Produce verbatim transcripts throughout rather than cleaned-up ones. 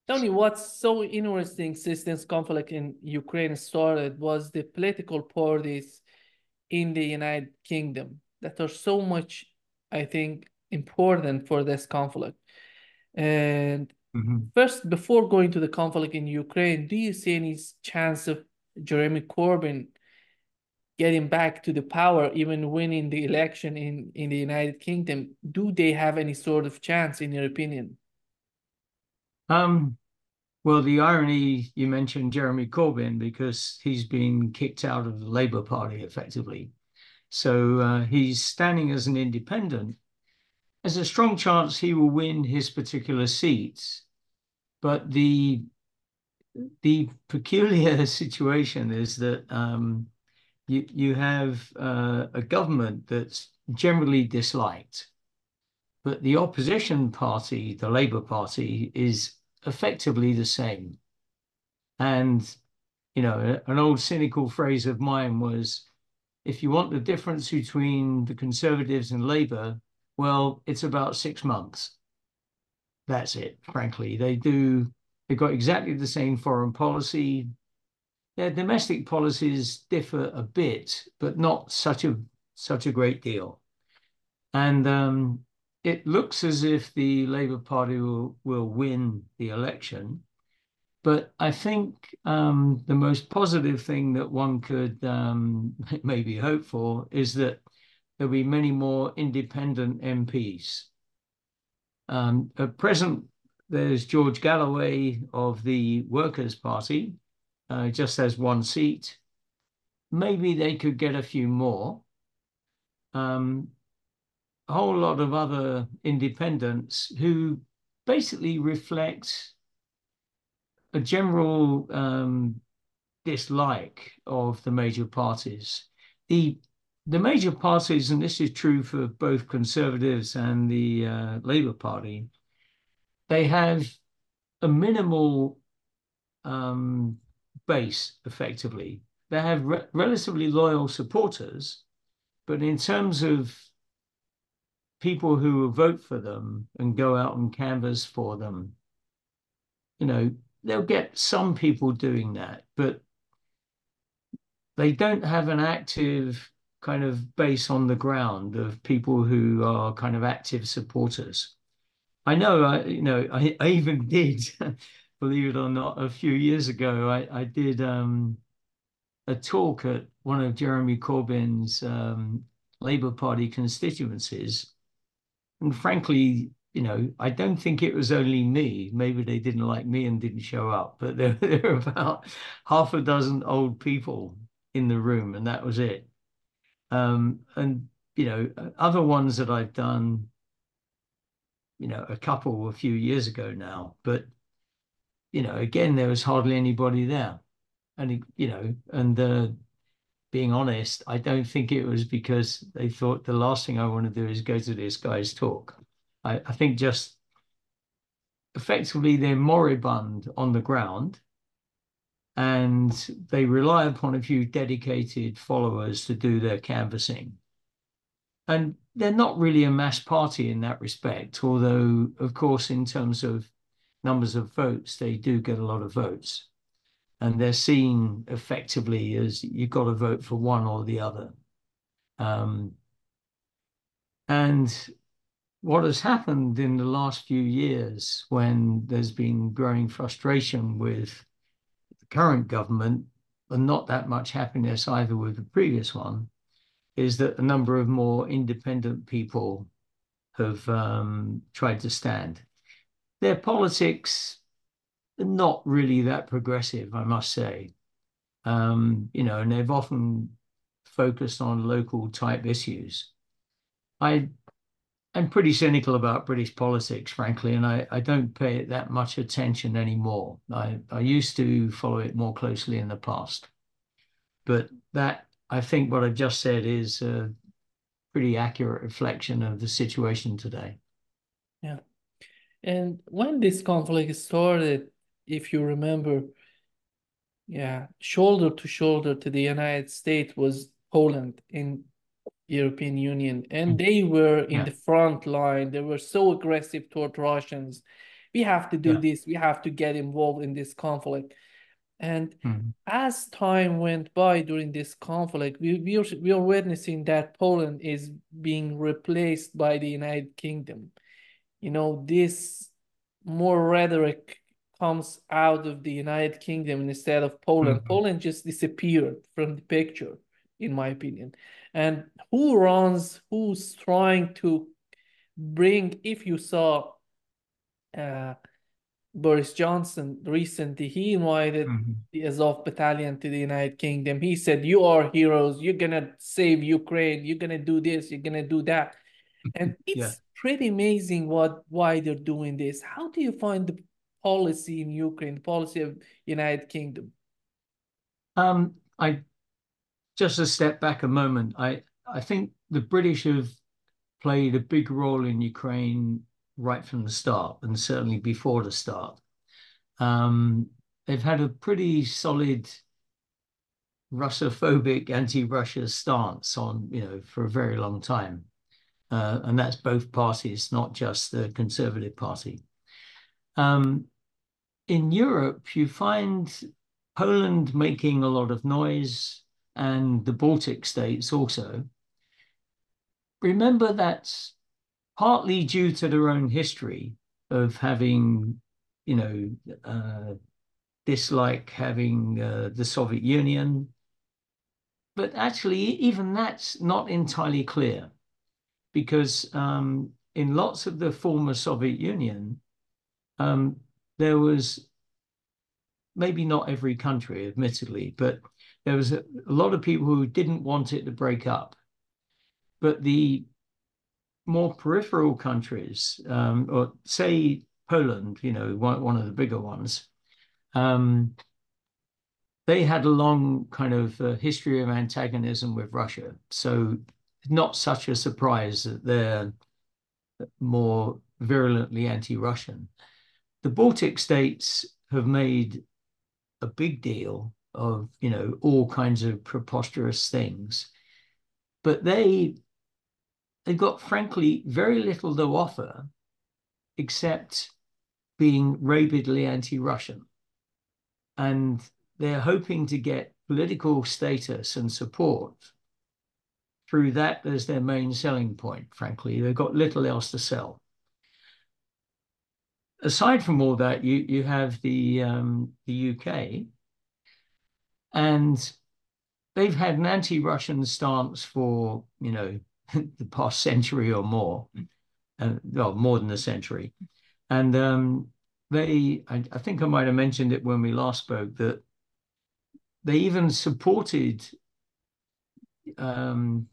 Tony, what's so interesting since this conflict in Ukraine started was the political parties in the United Kingdom that are so much, I think, important for this conflict. And Mhm. first, before going to the conflict in Ukraine, do you see any chance of Jeremy Corbyn getting back to the power, even winning the election in, in the United Kingdom? Do they have any sort of chance, in your opinion? Um, well, the irony you mentioned Jeremy Corbyn because he's been kicked out of the Labour Party effectively. So uh, he's standing as an independent. There's a strong chance he will win his particular seats, but the the peculiar situation is that um, you you have uh, a government that's generally disliked, but the opposition party, the Labour Party, is effectively the same. And you know, an old cynical phrase of mine was, if you want the difference between the Conservatives and Labour, well, it's about six months. That's it, frankly. They do, they've got exactly the same foreign policy. Their domestic policies differ a bit, but not such a such a great deal. And um, it looks as if the Labour Party will, will win the election. But I think um, the most positive thing that one could um, maybe hope for is that there'll be many more independent M Ps. Um, at present, there's George Galloway of the Workers' Party, uh, just has one seat. Maybe they could get a few more. Um, a whole lot of other independents who basically reflect a general um, dislike of the major parties. The the major parties, and this is true for both Conservatives and the uh, Labour Party, they have a minimal um, base, effectively. They have re relatively loyal supporters, but in terms of people who will vote for them and go out and canvass for them, you know, they'll get some people doing that, but they don't have an active kind of base on the ground of people who are kind of active supporters. I know, I, you know, I, I even did, believe it or not, a few years ago, I, I did um, a talk at one of Jeremy Corbyn's um, Labour Party constituencies. And frankly, you know, I don't think it was only me. Maybe they didn't like me and didn't show up, but there, there were about half a dozen old people in the room, and that was it. Um, and you know, other ones that I've done, you know, a couple a few years ago now, but you know, again, there was hardly anybody there. And you know, and uh, being honest, I don't think it was because they thought the last thing I want to do is go to this guy's talk. I, I think just effectively they're moribund on the ground and they rely upon a few dedicated followers to do their canvassing. And they're not really a mass party in that respect, although, of course, in terms of numbers of votes, they do get a lot of votes. And they're seen effectively as you've got to vote for one or the other. Um, and what has happened in the last few years when there's been growing frustration with the current government and not that much happiness either with the previous one is that a number of more independent people have um, tried to stand. Their politics are not really that progressive, I must say. Um, you know, and they've often focused on local type issues. I I'm pretty cynical about British politics, frankly, and I, I don't pay it that much attention anymore. I, I used to follow it more closely in the past. But that, I think what I just said is a pretty accurate reflection of the situation today. Yeah. And when this conflict started, if you remember, yeah, shoulder to shoulder to the United States was Poland in European Union, and they were in Yeah. the front line. They were so aggressive toward Russians. we have to do Yeah. this, we have to get involved in this conflict. And Mm. as time went by during this conflict, we, we, are, we are witnessing that Poland is being replaced by the United Kingdom. You know, this more rhetoric comes out of the United Kingdom instead of Poland. Mm-hmm. Poland just disappeared from the picture, in my opinion. And who runs, who's trying to bring, if you saw uh, Boris Johnson recently, he invited Mm-hmm. the Azov battalion to the United Kingdom. He said, you are heroes, you're gonna save Ukraine, you're gonna do this, you're gonna do that. And Yeah. it's pretty amazing what why they're doing this. How do you find the policy in Ukraine, the policy of United Kingdom? Um, I just a step back a moment. I I think the British have played a big role in Ukraine right from the start, and certainly before the start. Um, they've had a pretty solid Russophobic, anti-Russia stance on, you know, for a very long time. Uh, and that's both parties, not just the Conservative Party. Um, in Europe, you find Poland making a lot of noise and the Baltic states also. Remember that's partly due to their own history of having, you know, uh, dislike having uh, the Soviet Union. But actually, even that's not entirely clear because um, in lots of the former Soviet Union, um, there was maybe not every country, admittedly, but there was a, a lot of people who didn't want it to break up. But the more peripheral countries, um, or say Poland, you know, one, one of the bigger ones, um, they had a long kind of uh, history of antagonism with Russia. So not such a surprise that they're more virulently anti-Russian. The Baltic states have made a big deal of, you know, all kinds of preposterous things, but they they've got frankly very little to offer except being rabidly anti-Russian. And they're hoping to get political status and support through that as their main selling point, frankly. They've got little else to sell. Aside from all that, you, you have the, um, the U K, and they've had an anti-Russian stance for, you know, the past century or more, uh, well, more than a century. And um, they, I, I think I might have mentioned it when we last spoke, that they even supported um,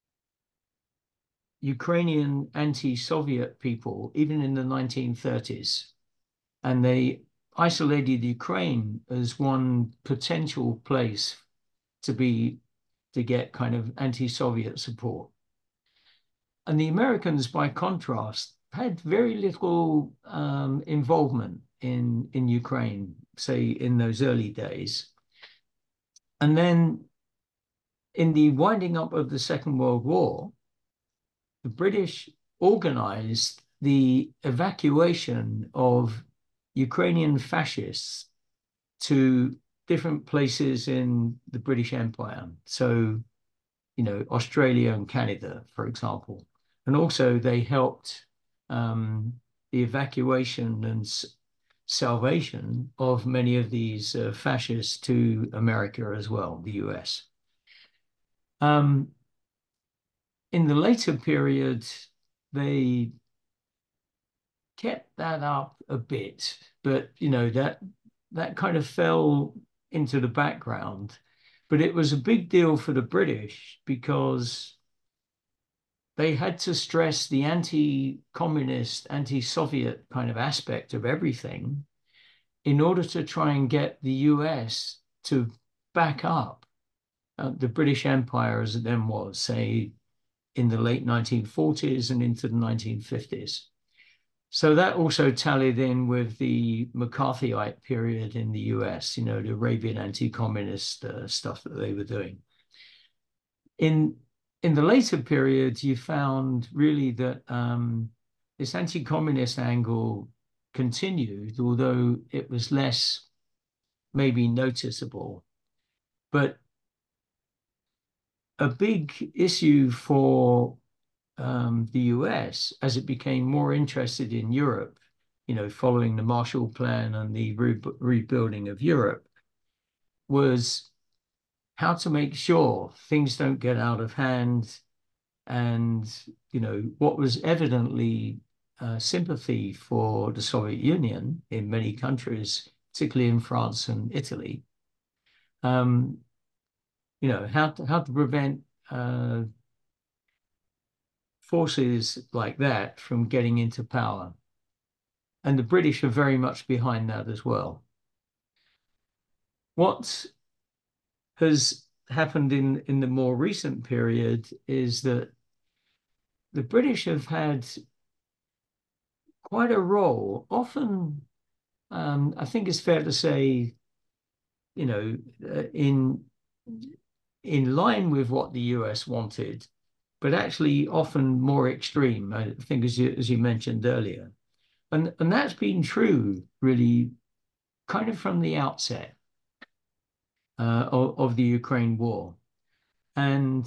Ukrainian anti-Soviet people, even in the nineteen thirties. And they isolated Ukraine as one potential place to be, to get kind of anti-Soviet support. And the Americans, by contrast, had very little um, involvement in, in Ukraine, say in those early days. And then in the winding up of the Second World War, the British organized the evacuation of Ukrainian fascists to different places in the British Empire. So, you know, Australia and Canada, for example. And also they helped um, the evacuation and salvation of many of these uh, fascists to America as well, the U S. Um, in the later period, they kept that up a bit, but you know that that kind of fell into the background. But it was a big deal for the British because they had to stress the anti-communist, anti-Soviet kind of aspect of everything in order to try and get the U S to back up uh, the British Empire as it then was, say, in the late nineteen forties and into the nineteen fifties. So that also tallied in with the McCarthyite period in the U S, you know, the Arabian anti-communist uh, stuff that they were doing. In in the later periods, you found really that um, this anti-communist angle continued, although it was less maybe noticeable. But a big issue for um, the U S as it became more interested in Europe, you know, following the Marshall Plan and the re rebuilding of Europe, was how to make sure things don't get out of hand. And, you know, what was evidently uh, sympathy for the Soviet Union in many countries, particularly in France and Italy, um, you know, how to, how to prevent uh, forces like that from getting into power. And the British are very much behind that as well. What has happened in, in the more recent period is that the British have had quite a role. Often, um, I think it's fair to say, you know, uh, in in line with what the U S wanted, but actually often more extreme, I think, as you, as you mentioned earlier. And, and that's been true, really, kind of from the outset uh, of, of the Ukraine war. And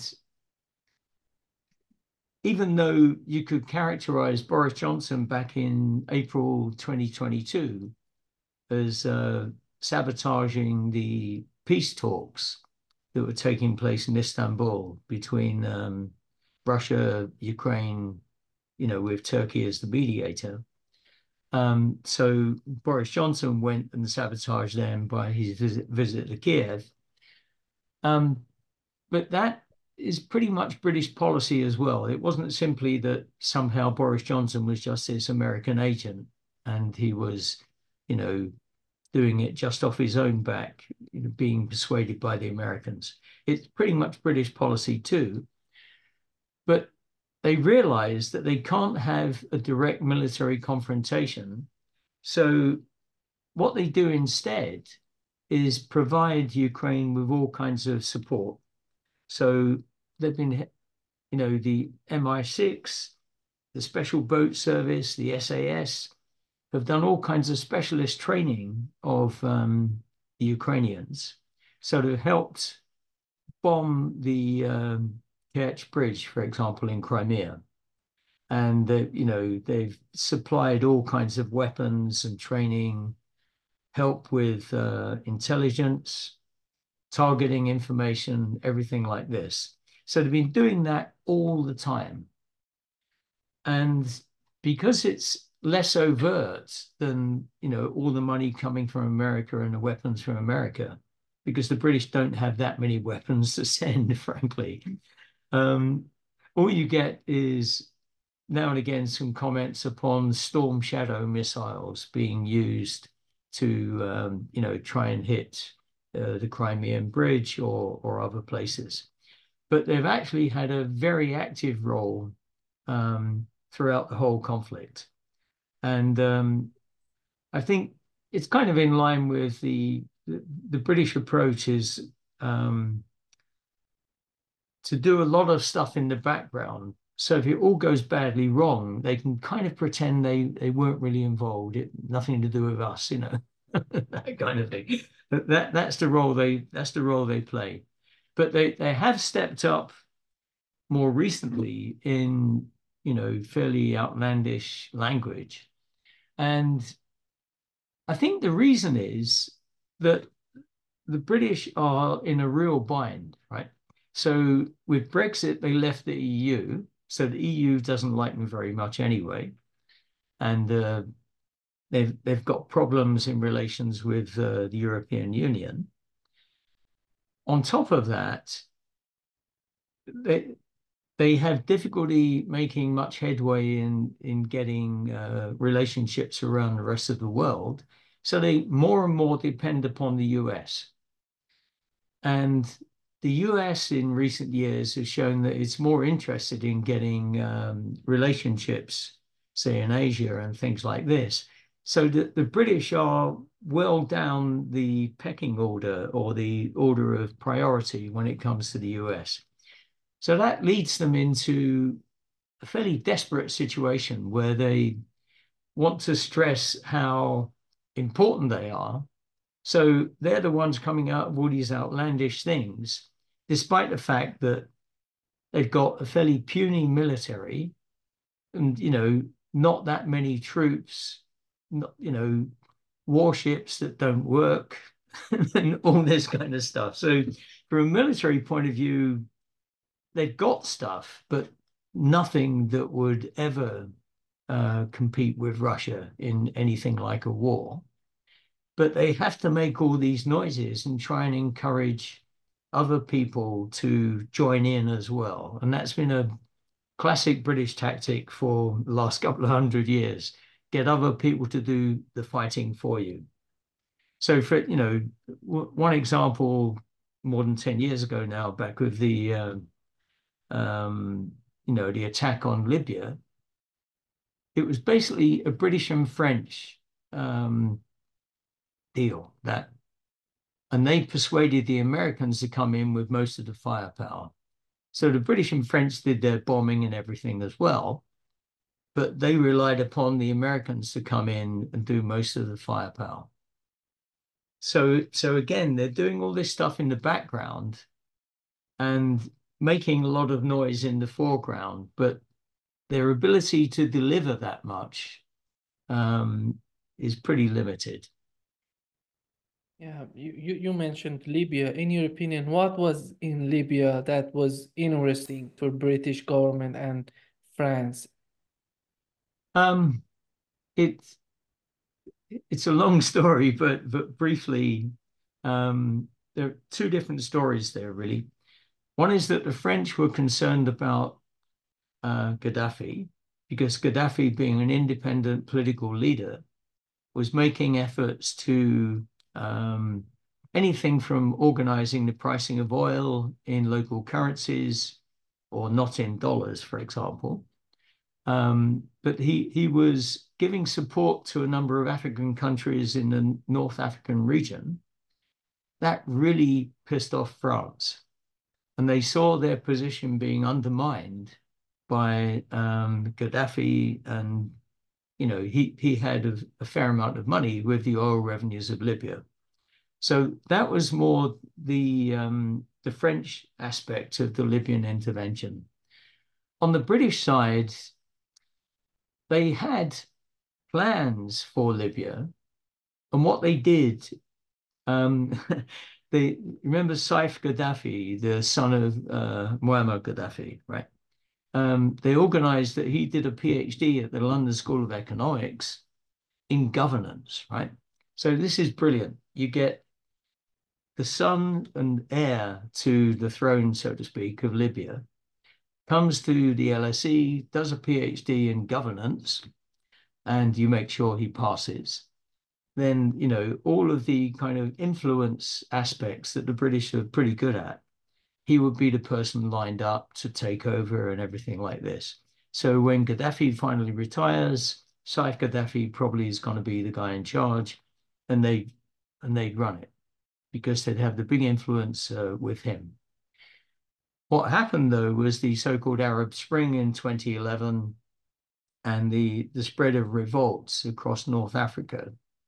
even though you could characterize Boris Johnson back in April twenty twenty-two as uh, sabotaging the peace talks that were taking place in Istanbul between um, Russia, Ukraine, you know, with Turkey as the mediator. Um, so Boris Johnson went and sabotaged them by his visit, visit to Kiev. Um, but that is pretty much British policy as well. It wasn't simply that somehow Boris Johnson was just this American agent and he was, you know, doing it just off his own back, you know, being persuaded by the Americans. It's pretty much British policy too. But they realize that they can't have a direct military confrontation. So what they do instead is provide Ukraine with all kinds of support. So they've been, you know, the M I six, the Special Boat Service, the S A S, have done all kinds of specialist training of um, the Ukrainians. So they've helped bomb the um, Kerch Bridge, for example, in Crimea. And, they, you know, they've supplied all kinds of weapons and training, help with uh, intelligence, targeting information, everything like this. So they've been doing that all the time. And because it's less overt than, you know, all the money coming from America and the weapons from America, because the British don't have that many weapons to send, frankly. Um, all you get is now and again some comments upon Storm Shadow missiles being used to, um, you know, try and hit uh, the Crimean Bridge or, or other places. But they've actually had a very active role um, throughout the whole conflict. And um, I think it's kind of in line with the, the, the British approach is um, to do a lot of stuff in the background. So if it all goes badly wrong, they can kind of pretend they, they weren't really involved. It nothing to do with us, you know, that kind of thing. That, that's the role they that's the role they play. But they, they have stepped up more recently in, you know, fairly outlandish language. And I think the reason is that the British are in a real bind, right? So with Brexit, they left the E U. So the E U doesn't like them very much anyway. And uh, they've, they've got problems in relations with uh, the European Union. On top of that, they, they have difficulty making much headway in, in getting uh, relationships around the rest of the world. So they more and more depend upon the U S. And the U S in recent years has shown that it's more interested in getting um, relationships, say in Asia and things like this. So the, the British are well down the pecking order or the order of priority when it comes to the U S. So that leads them into a fairly desperate situation where they want to stress how important they are. So they're the ones coming out with all these outlandish things, despite the fact that they've got a fairly puny military and, you know, not that many troops, not, you know, warships that don't work and all this kind of stuff. So from a military point of view, they've got stuff, but nothing that would ever uh, compete with Russia in anything like a war. But they have to make all these noises and try and encourage other people to join in as well. And that's been a classic British tactic for the last couple of hundred years. Get other people to do the fighting for you. So for, you know, one example more than ten years ago now, back with the, uh, um, you know, the attack on Libya, it was basically a British and French um, deal that, and they persuaded the Americans to come in with most of the firepower. So the British and French did their bombing and everything as well, but they relied upon the Americans to come in and do most of the firepower. So, so again, they're doing all this stuff in the background and making a lot of noise in the foreground, but their ability to deliver that much um, is pretty limited. Yeah, you, you, you mentioned Libya. In your opinion, what was in Libya that was interesting for British government and France? Um, it's it's a long story, but but briefly, um, there are two different stories there, really. One is that the French were concerned about uh, Gaddafi because Gaddafi, being an independent political leader, was making efforts to um, anything from organizing the pricing of oil in local currencies or not in dollars, for example. Um, but he, he was giving support to a number of African countries in the North African region. That really pissed off France. And they saw their position being undermined by um, Gaddafi, and you know he he had a, a fair amount of money with the oil revenues of Libya. So that was more the um, the French aspect of the Libyan intervention. On the British side, they had plans for Libya, and what they did, um, they remember Saif Gaddafi, the son of uh, Muammar Gaddafi, right? Um, they organized that he did a PhD at the London School of Economics in governance, right? So this is brilliant. You get the son and heir to the throne, so to speak, of Libya, comes to the L S E, does a PhD in governance, and you make sure he passes. Then, you know, all of the kind of influence aspects that the British are pretty good at, he would be the person lined up to take over and everything like this. So when Gaddafi finally retires, Saif Gaddafi probably is going to be the guy in charge, and they and they'd run it because they'd have the big influence uh, with him. What happened though was the so-called Arab Spring in twenty eleven and the the spread of revolts across North Africa.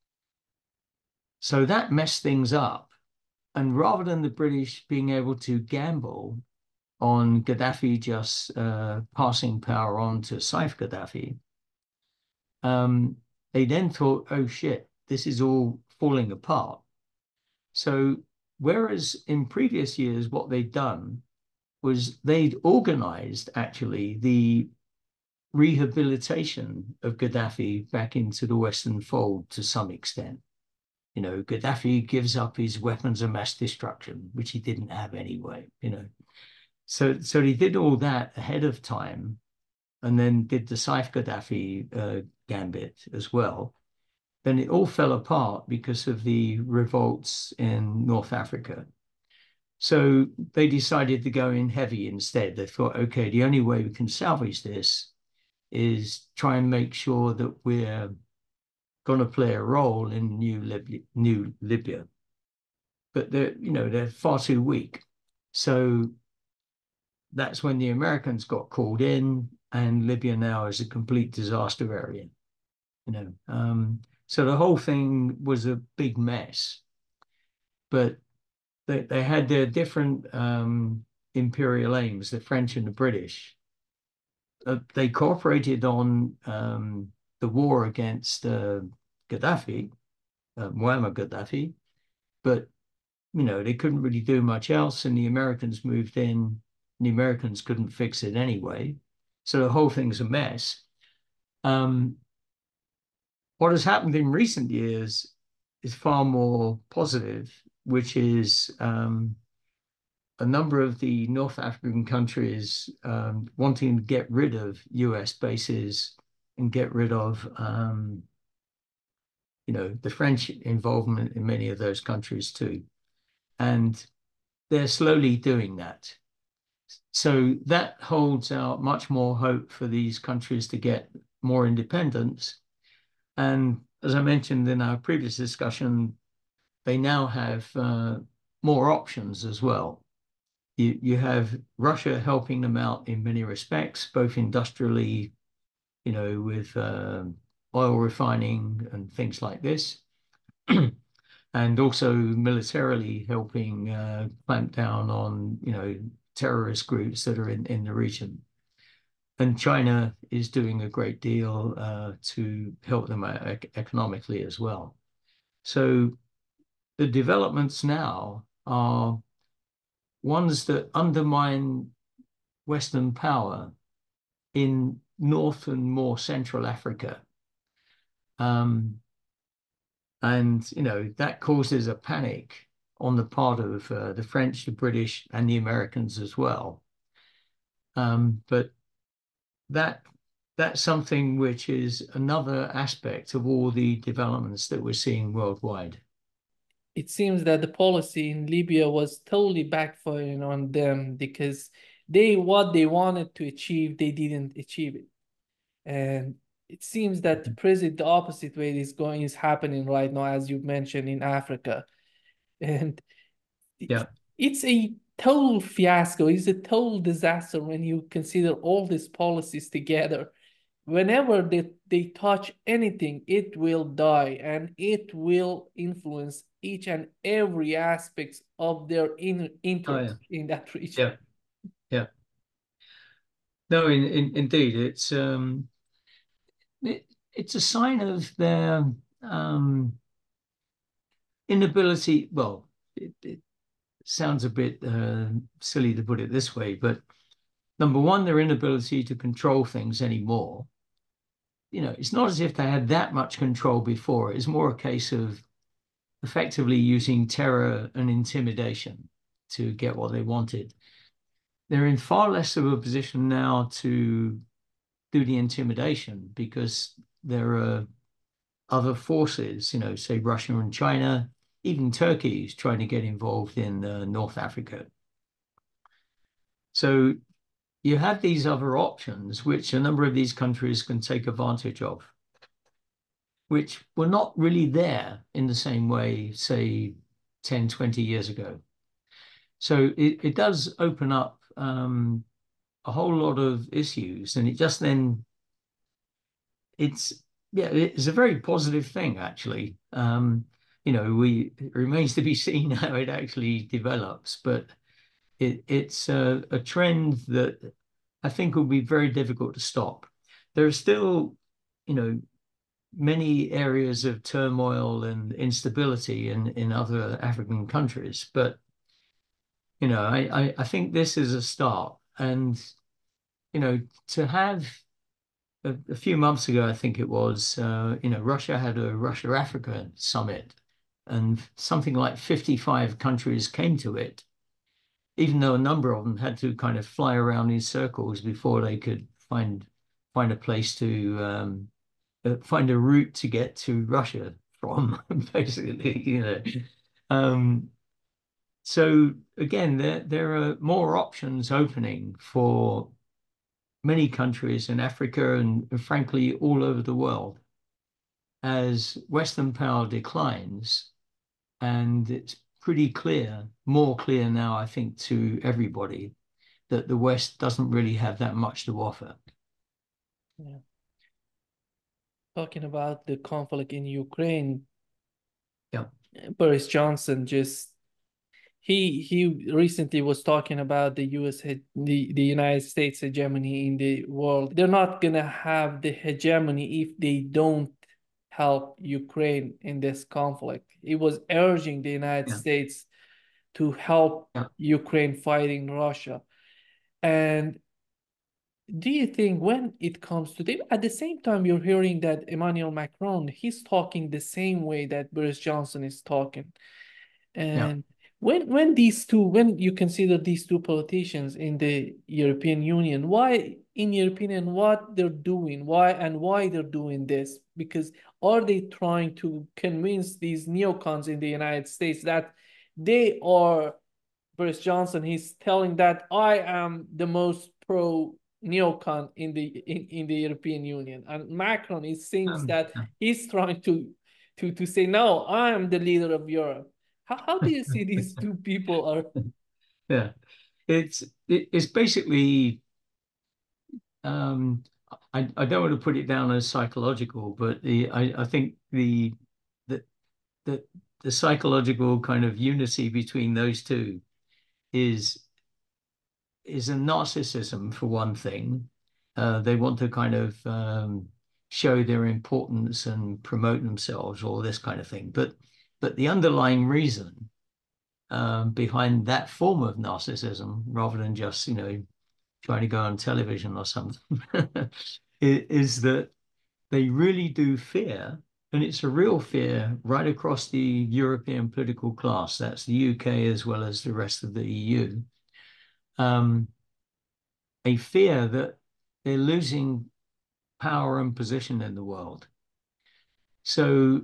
So that messed things up. And rather than the British being able to gamble on Gaddafi just uh, passing power on to Saif Gaddafi, um, they then thought, oh shit, this is all falling apart. So whereas in previous years, what they'd done was they'd organized actually the rehabilitation of Gaddafi back into the Western fold to some extent. You know, Gaddafi gives up his weapons of mass destruction, which he didn't have anyway, you know. So, so he did all that ahead of time and then did the Saif Gaddafi uh, gambit as well. Then it all fell apart because of the revolts in North Africa. So they decided to go in heavy instead. They thought, okay, the only way we can salvage this is try and make sure that we're going to play a role in new Libya, new Libya. But they're, you know, they're far too weak. So that's when the Americans got called in, and Libya now is a complete disaster area. you know. Um, so the whole thing was a big mess, but they, they had their different um, imperial aims, the French and the British. Uh, they cooperated on um, the war against uh, Gaddafi, uh, Muammar Gaddafi, but you know they couldn't really do much else, and the Americans moved in. And the Americans couldn't fix it anyway, so the whole thing's a mess. Um, what has happened in recent years is far more positive, which is um, a number of the North African countries um, wanting to get rid of U S bases and get rid of, um, you know, the French involvement in many of those countries too. And they're slowly doing that. So that holds out much more hope for these countries to get more independence. And as I mentioned in our previous discussion, they now have uh, more options as well. You, you have Russia helping them out in many respects, both industrially, you know, with uh, oil refining and things like this, and also militarily helping uh, clamp down on, you know, terrorist groups that are in, in the region. And China is doing a great deal uh, to help them ec economically as well. So the developments now are ones that undermine Western power in North and more Central Africa. Um, and, you know, that causes a panic on the part of uh, the French, the British, and the Americans as well. Um, but that that's something which is another aspect of all the developments that we're seeing worldwide. It seems that the policy in Libya was totally backfiring on them because they what they wanted to achieve, they didn't achieve it. And it seems that the present the opposite way is going is happening right now, as you mentioned in Africa. And it, Yeah. it's a total fiasco. It's a total disaster when you consider all these policies together. Whenever they, they touch anything, it will die and it will influence each and every aspect of their in, Oh, yeah. interest in that region. Yeah. Yeah. No, in, in, indeed, it's um, it, it's a sign of their um, inability. Well, it, it sounds a bit uh, silly to put it this way, but number one, their inability to control things anymore. You know, it's not as if they had that much control before. It's more a case of effectively using terror and intimidation to get what they wanted. They're in far less of a position now to do the intimidation because there are other forces, you know, say Russia and China, even Turkey is trying to get involved in uh, North Africa. So you have these other options, which a number of these countries can take advantage of, which were not really there in the same way, say, ten, twenty years ago. So it, it does open up um, a whole lot of issues, and it just then, it's, yeah, it's a very positive thing, actually. Um, you know, we, it remains to be seen how it actually develops, but it, it's a, a trend that I think will be very difficult to stop. There are still, you know, many areas of turmoil and instability in, in other African countries. But, you know, I, I, I think this is a start. And, you know, to have a, a few months ago, I think it was, uh, you know, Russia had a Russia-Africa summit and something like fifty-five countries came to it, even though a number of them had to kind of fly around in circles before they could find find a place to um, uh, find a route to get to Russia from, basically, you know. Um, so again, there there are more options opening for many countries in Africa and, and frankly all over the world as Western power declines, and it's pretty clear, more clear now, I think, to everybody that the West doesn't really have that much to offer. Yeah. talking about the conflict in Ukraine, Yeah. Boris Johnson just he he recently was talking about the U S the the United States hegemony in the world. They're not gonna have the hegemony if they don't help Ukraine in this conflict. He was urging the United Yeah. States to help Yeah. Ukraine fighting Russia. And do you think when it comes to them, at the same time, you're hearing that Emmanuel Macron, he's talking the same way that Boris Johnson is talking. Yeah. And when when these two, when you consider these two politicians in the European Union, why, in your opinion, what they're doing, why and why they're doing this? Because are they trying to convince these neocons in the United States that they are Boris Johnson? He's telling that I am the most pro neocon in the in, in the European Union, and Macron, it seems Um, that he's trying to to to say no, I am the leader of Europe. How how do you see these two people are? yeah. It's it, it's basically um I, I don't want to put it down as psychological, but the I, I think the the the the psychological kind of unity between those two is is a narcissism for one thing. Uh, they want to kind of um, show their importance and promote themselves, all this kind of thing. But but the underlying reason um, behind that form of narcissism, rather than just, you know, trying to go on television or something, is that they really do fear, and it's a real fear right across the European political class. That's the U K as well as the rest of the E U. Um, a fear that they're losing power and position in the world. So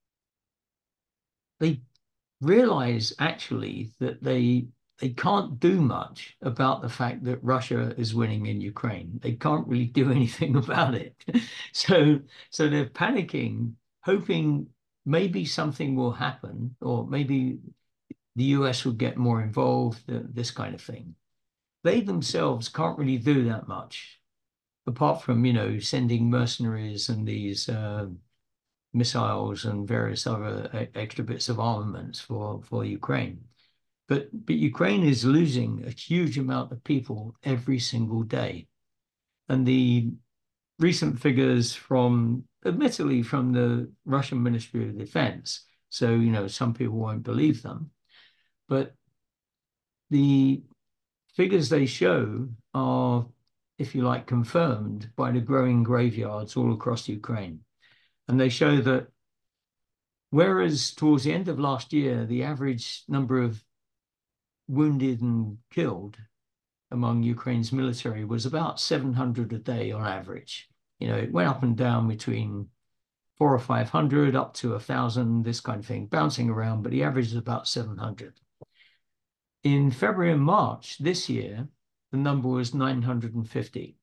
they realize actually that they they can't do much about the fact that Russia is winning in Ukraine. They can't really do anything about it. So so they're panicking, hoping maybe something will happen, or maybe the U S will get more involved, this kind of thing. They themselves can't really do that much, apart from, you know, sending mercenaries and these uh, missiles and various other extra bits of armaments for, for Ukraine. But, but Ukraine is losing a huge amount of people every single day. And the recent figures from, admittedly, from the Russian Ministry of Defense, so, you know, some people won't believe them, but the figures they show are, if you like, confirmed by the growing graveyards all across Ukraine. And they show that whereas towards the end of last year, the average number of wounded and killed among Ukraine's military was about seven hundred a day on average. You know, it went up and down between four or five hundred up to a thousand, this kind of thing, bouncing around, but the average is about seven hundred. In February and March this year, the number was nine hundred fifty.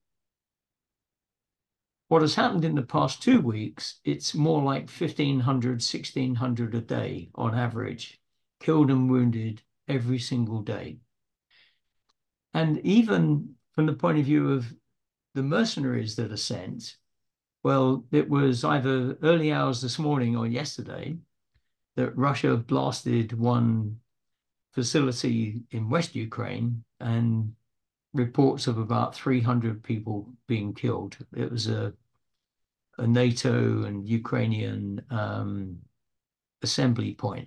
What has happened in the past two weeks, it's more like fifteen hundred, sixteen hundred a day on average, killed and wounded every single day. And even from the point of view of the mercenaries that are sent, well, it was either early hours this morning or yesterday that Russia blasted one facility in West Ukraine, and reports of about three hundred people being killed. It was a, a NATO and Ukrainian um, assembly point.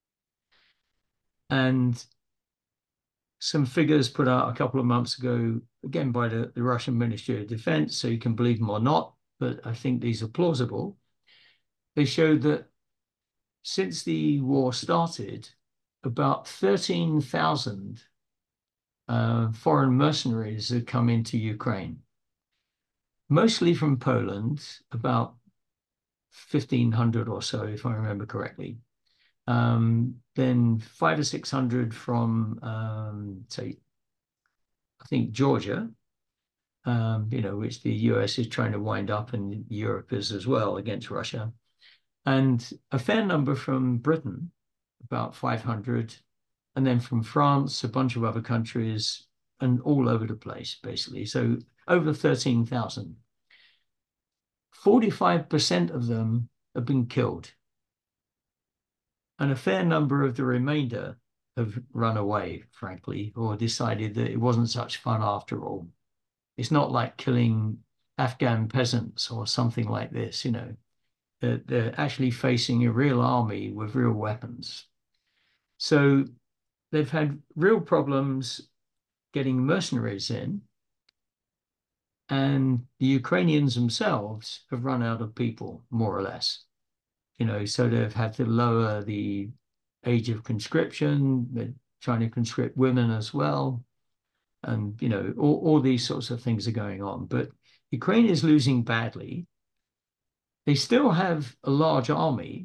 And some figures put out a couple of months ago, again by the, the Russian Ministry of Defense, so you can believe them or not, but I think these are plausible. They showed that since the war started, about thirteen thousand uh, foreign mercenaries have come into Ukraine, mostly from Poland, about fifteen hundred or so, if I remember correctly. Um, then five or six hundred from, um, say, I think Georgia, um, you know, which the U S is trying to wind up, and Europe is as well against Russia. And a fair number from Britain, about five hundred, and then from France, a bunch of other countries, and all over the place, basically. So over thirteen thousand. forty-five percent of them have been killed. And a fair number of the remainder have run away, frankly, or decided that it wasn't such fun after all. It's not like killing Afghan peasants or something like this, you know. They're, they're actually facing a real army with real weapons. So they've had real problems getting mercenaries in, and the Ukrainians themselves have run out of people, more or less. You know, so they've had to lower the age of conscription. They're trying to conscript women as well. And, you know, all, all these sorts of things are going on. But Ukraine is losing badly. They still have a large army.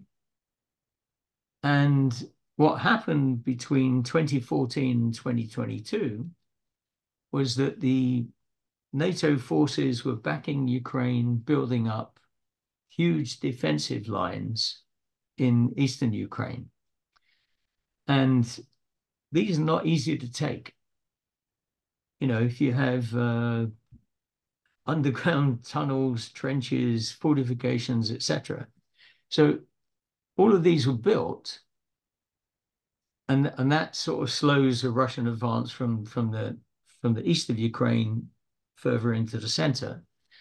And what happened between twenty fourteen and twenty twenty-two was that the NATO forces were backing Ukraine, building up huge defensive lines in eastern Ukraine. And these are not easy to take. You know, if you have uh, underground tunnels, trenches, fortifications, et cetera. So all of these were built, and, and that sort of slows the Russian advance from, from, the, from the east of Ukraine further into the center.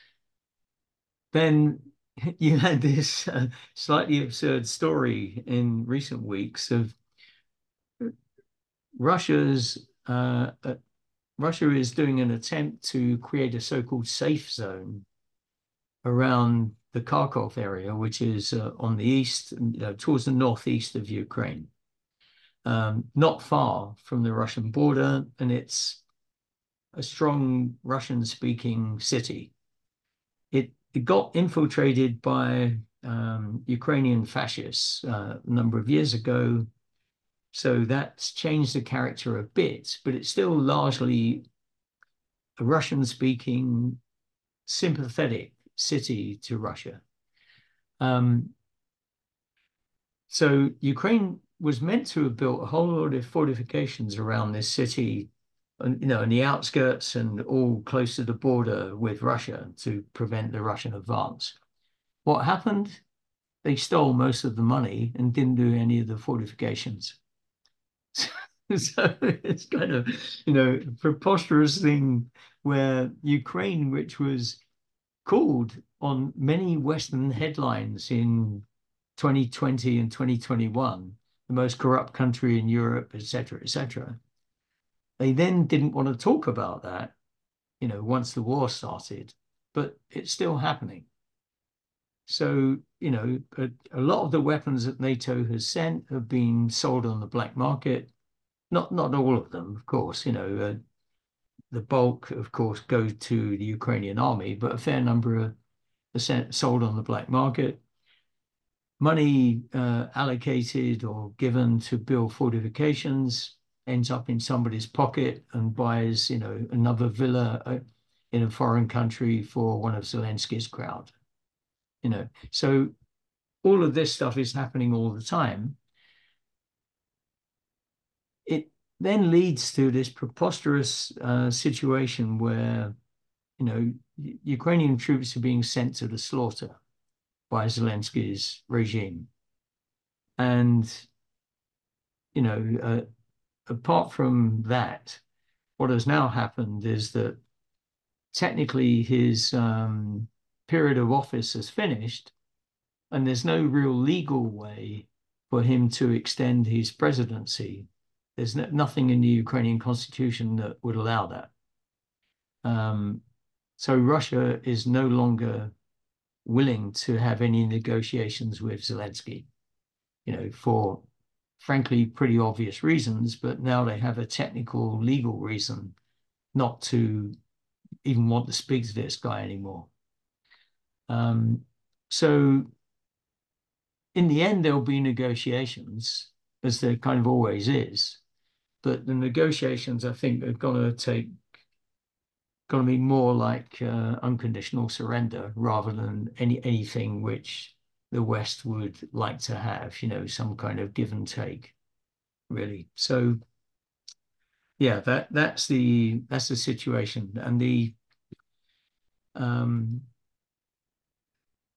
Then you had this uh, slightly absurd story in recent weeks of Russia's uh, uh, Russia is doing an attempt to create a so-called safe zone around the Kharkov area, which is uh, on the east, you know, towards the northeast of Ukraine, um, not far from the Russian border, and it's a strong Russian-speaking city. It, it got infiltrated by um, Ukrainian fascists uh, a number of years ago. So that's changed the character a bit, but it's still largely a Russian-speaking, sympathetic city to Russia. Um, so Ukraine was meant to have built a whole lot of fortifications around this city, and, you know, in the outskirts and all close to the border with Russia to prevent the Russian advance. What happened? They stole most of the money and didn't do any of the fortifications. So it's kind of, you know, a preposterous thing where Ukraine, which was called on many Western headlines in twenty twenty and twenty twenty-one, the most corrupt country in Europe, et cetera, et cetera, they then didn't want to talk about that, you know, once the war started, but it's still happening. So, you know, a, a lot of the weapons that NATO has sent have been sold on the black market. Not not all of them, of course, you know, uh, the bulk, of course, go to the Ukrainian army, but a fair number are, are sold on the black market. Money uh, allocated or given to build fortifications ends up in somebody's pocket and buys, you know, another villa uh, in a foreign country for one of Zelensky's crowd, you know. So all of this stuff is happening all the time. It then leads to this preposterous uh, situation where, you know, Ukrainian troops are being sent to the slaughter by Zelensky's regime. And, you know, uh, apart from that, what has now happened is that technically his um, period of office has finished, and there's no real legal way for him to extend his presidency. There's no, nothing in the Ukrainian constitution that would allow that. Um, so Russia is no longer willing to have any negotiations with Zelensky, you know, for frankly pretty obvious reasons, but now they have a technical legal reason not to even want to speak to this guy anymore. Um, so in the end, there'll be negotiations, as there kind of always is. But the negotiations, I think, are going to take, going to be more like uh, unconditional surrender rather than any anything which the West would like to have, you know, some kind of give and take, really. So, yeah, that that's the that's the situation, and the um,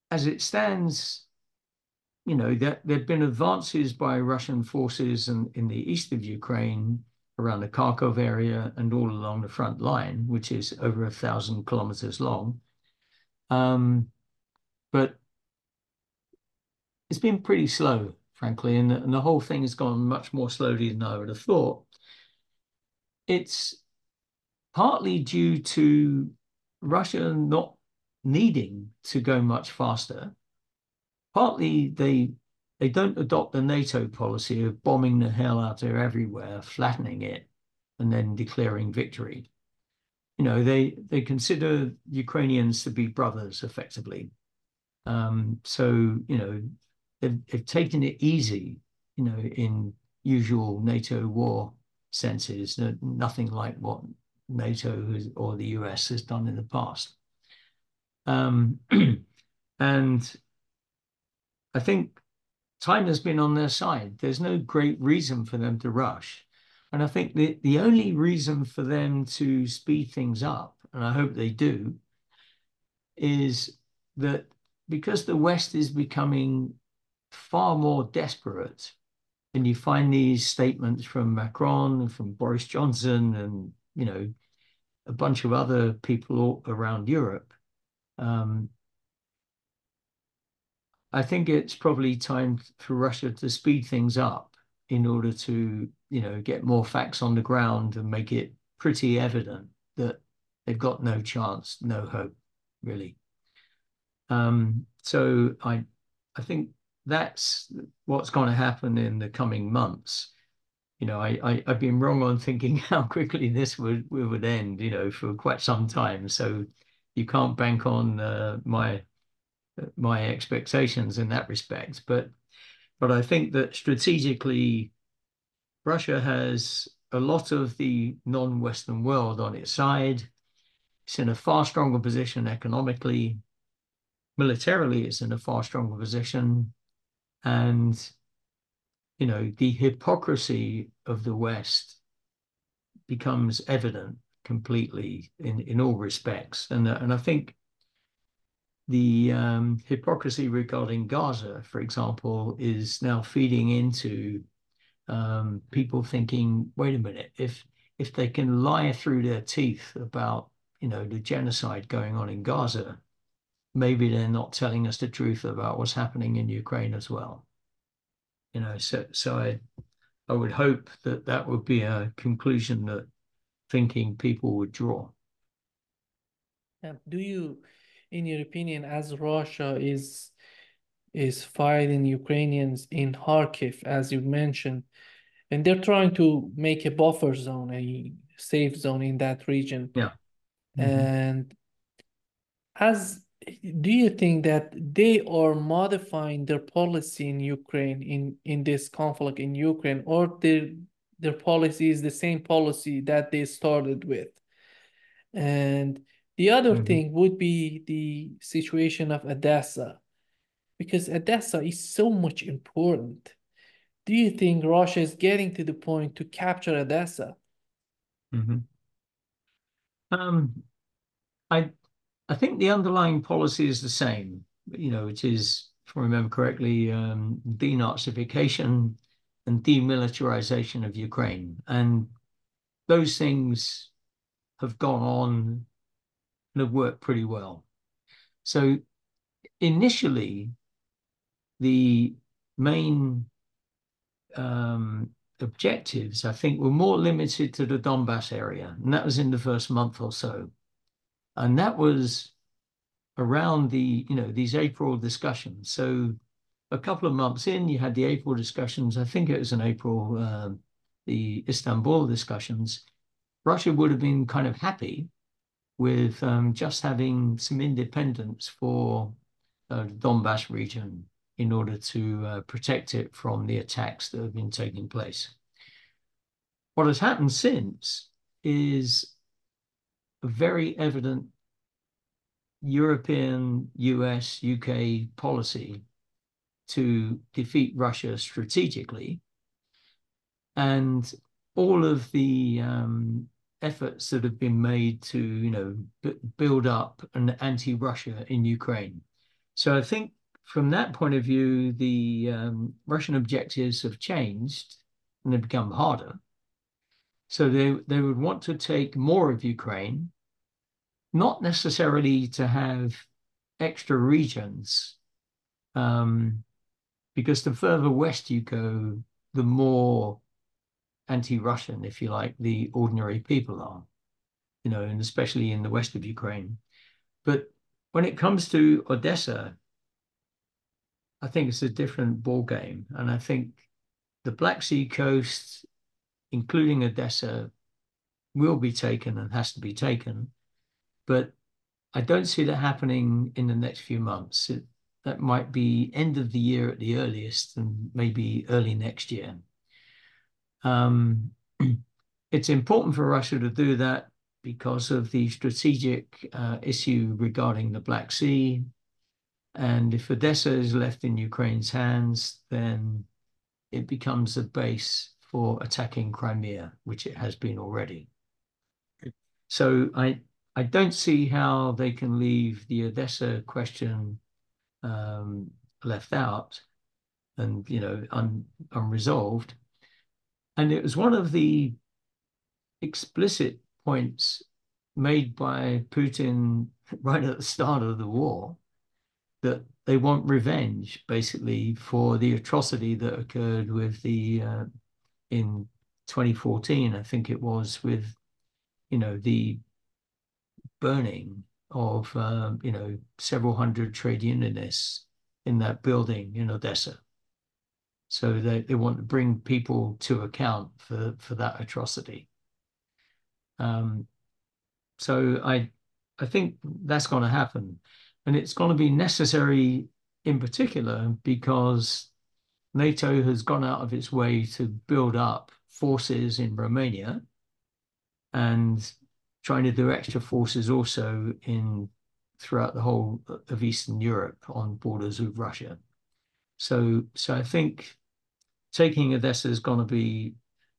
as it stands, you know, there have been advances by Russian forces in, in the east of Ukraine, around the Kharkov area and all along the front line, which is over a thousand kilometers long. Um, but it's been pretty slow, frankly, and, and the whole thing has gone much more slowly than I would have thought. It's partly due to Russia not needing to go much faster. Partly they they don't adopt the NATO policy of bombing the hell out of everywhere, flattening it, and then declaring victory. You know, they they consider Ukrainians to be brothers, effectively. Um, so, you know, they've, they've taken it easy, you know, in usual NATO war senses, nothing like what NATO has, or the U S has done in the past. Um, and I think time has been on their side. There's no great reason for them to rush. And I think the, the only reason for them to speed things up, and I hope they do, is that because the West is becoming far more desperate, and you find these statements from Macron and from Boris Johnson and, you know, a bunch of other people all around Europe, um, I think it's probably time for Russia to speed things up in order to, you know, get more facts on the ground and make it pretty evident that they've got no chance, no hope, really. Um, so I, I think that's what's going to happen in the coming months. You know, I, I I've been wrong on thinking how quickly this would would end, you know, for quite some time. So you can't bank on uh, my my expectations in that respect. But but I think that strategically, Russia has a lot of the non-Western world on its side. It's in a far stronger position economically. Militarily, it's in a far stronger position. And, you know, the hypocrisy of the West becomes evident completely in, in all respects. And, and I think the um, hypocrisy regarding Gaza, for example, is now feeding into um, people thinking, wait a minute, if if they can lie through their teeth about, you know, the genocide going on in Gaza, maybe they're not telling us the truth about what's happening in Ukraine as well. You know, so so I I would hope that that would be a conclusion that thinking people would draw. Um, do you, in your opinion, as Russia is is fighting Ukrainians in Kharkiv, as you mentioned, and they're trying to make a buffer zone, a safe zone in that region. Yeah. Mm-hmm. And as do you think that they are modifying their policy in Ukraine in in this conflict in Ukraine, or their their policy is the same policy that they started with? And the other Mm-hmm. thing would be the situation of Odessa, because Odessa is so much important. Do you think Russia is getting to the point to capture Odessa? Mm-hmm. Um, I I think the underlying policy is the same, you know, which is, if I remember correctly, um, denazification and demilitarization of Ukraine. And those things have gone on and have worked pretty well. So initially, the main um, objectives, I think, were more limited to the Donbass area, and that was in the first month or so. And that was around the, you know, these April discussions. So a couple of months in, you had the April discussions. I think it was in April, uh, the Istanbul discussions. Russia would have been kind of happy with um, just having some independence for uh, the Donbass region in order to uh, protect it from the attacks that have been taking place. What has happened since is a very evident European, U S, U K policy to defeat Russia strategically. And all of the um, efforts that have been made to, you know, b- build up an anti-Russia in Ukraine. So I think from that point of view, the um, Russian objectives have changed and they've become harder. So they, they would want to take more of Ukraine, not necessarily to have extra regions, um, because the further west you go, the more anti-Russian, if you like, the ordinary people are, you know, and especially in the west of Ukraine. But when it comes to Odessa, I think it's a different ball game. And I think the Black Sea coast, including Odessa, will be taken and has to be taken. But I don't see that happening in the next few months. It, that might be end of the year at the earliest and maybe early next year. Um, it's important for Russia to do that because of the strategic uh, issue regarding the Black Sea. And if Odessa is left in Ukraine's hands, then it becomes a base for attacking Crimea, which it has been already. So I I don't see how they can leave the Odessa question um, left out and, you know, un, unresolved. And it was one of the explicit points made by Putin right at the start of the war that they want revenge, basically, for the atrocity that occurred with the uh, in twenty fourteen, I think it was, with, you know, the burning of, um, you know, several hundred trade unionists in that building in Odessa. So they, they want to bring people to account for, for that atrocity. Um, so I, I think that's going to happen. And it's going to be necessary in particular because NATO has gone out of its way to build up forces in Romania and trying to do extra forces also in throughout the whole of Eastern Europe on borders with Russia. So, so I think taking Odessa is going to be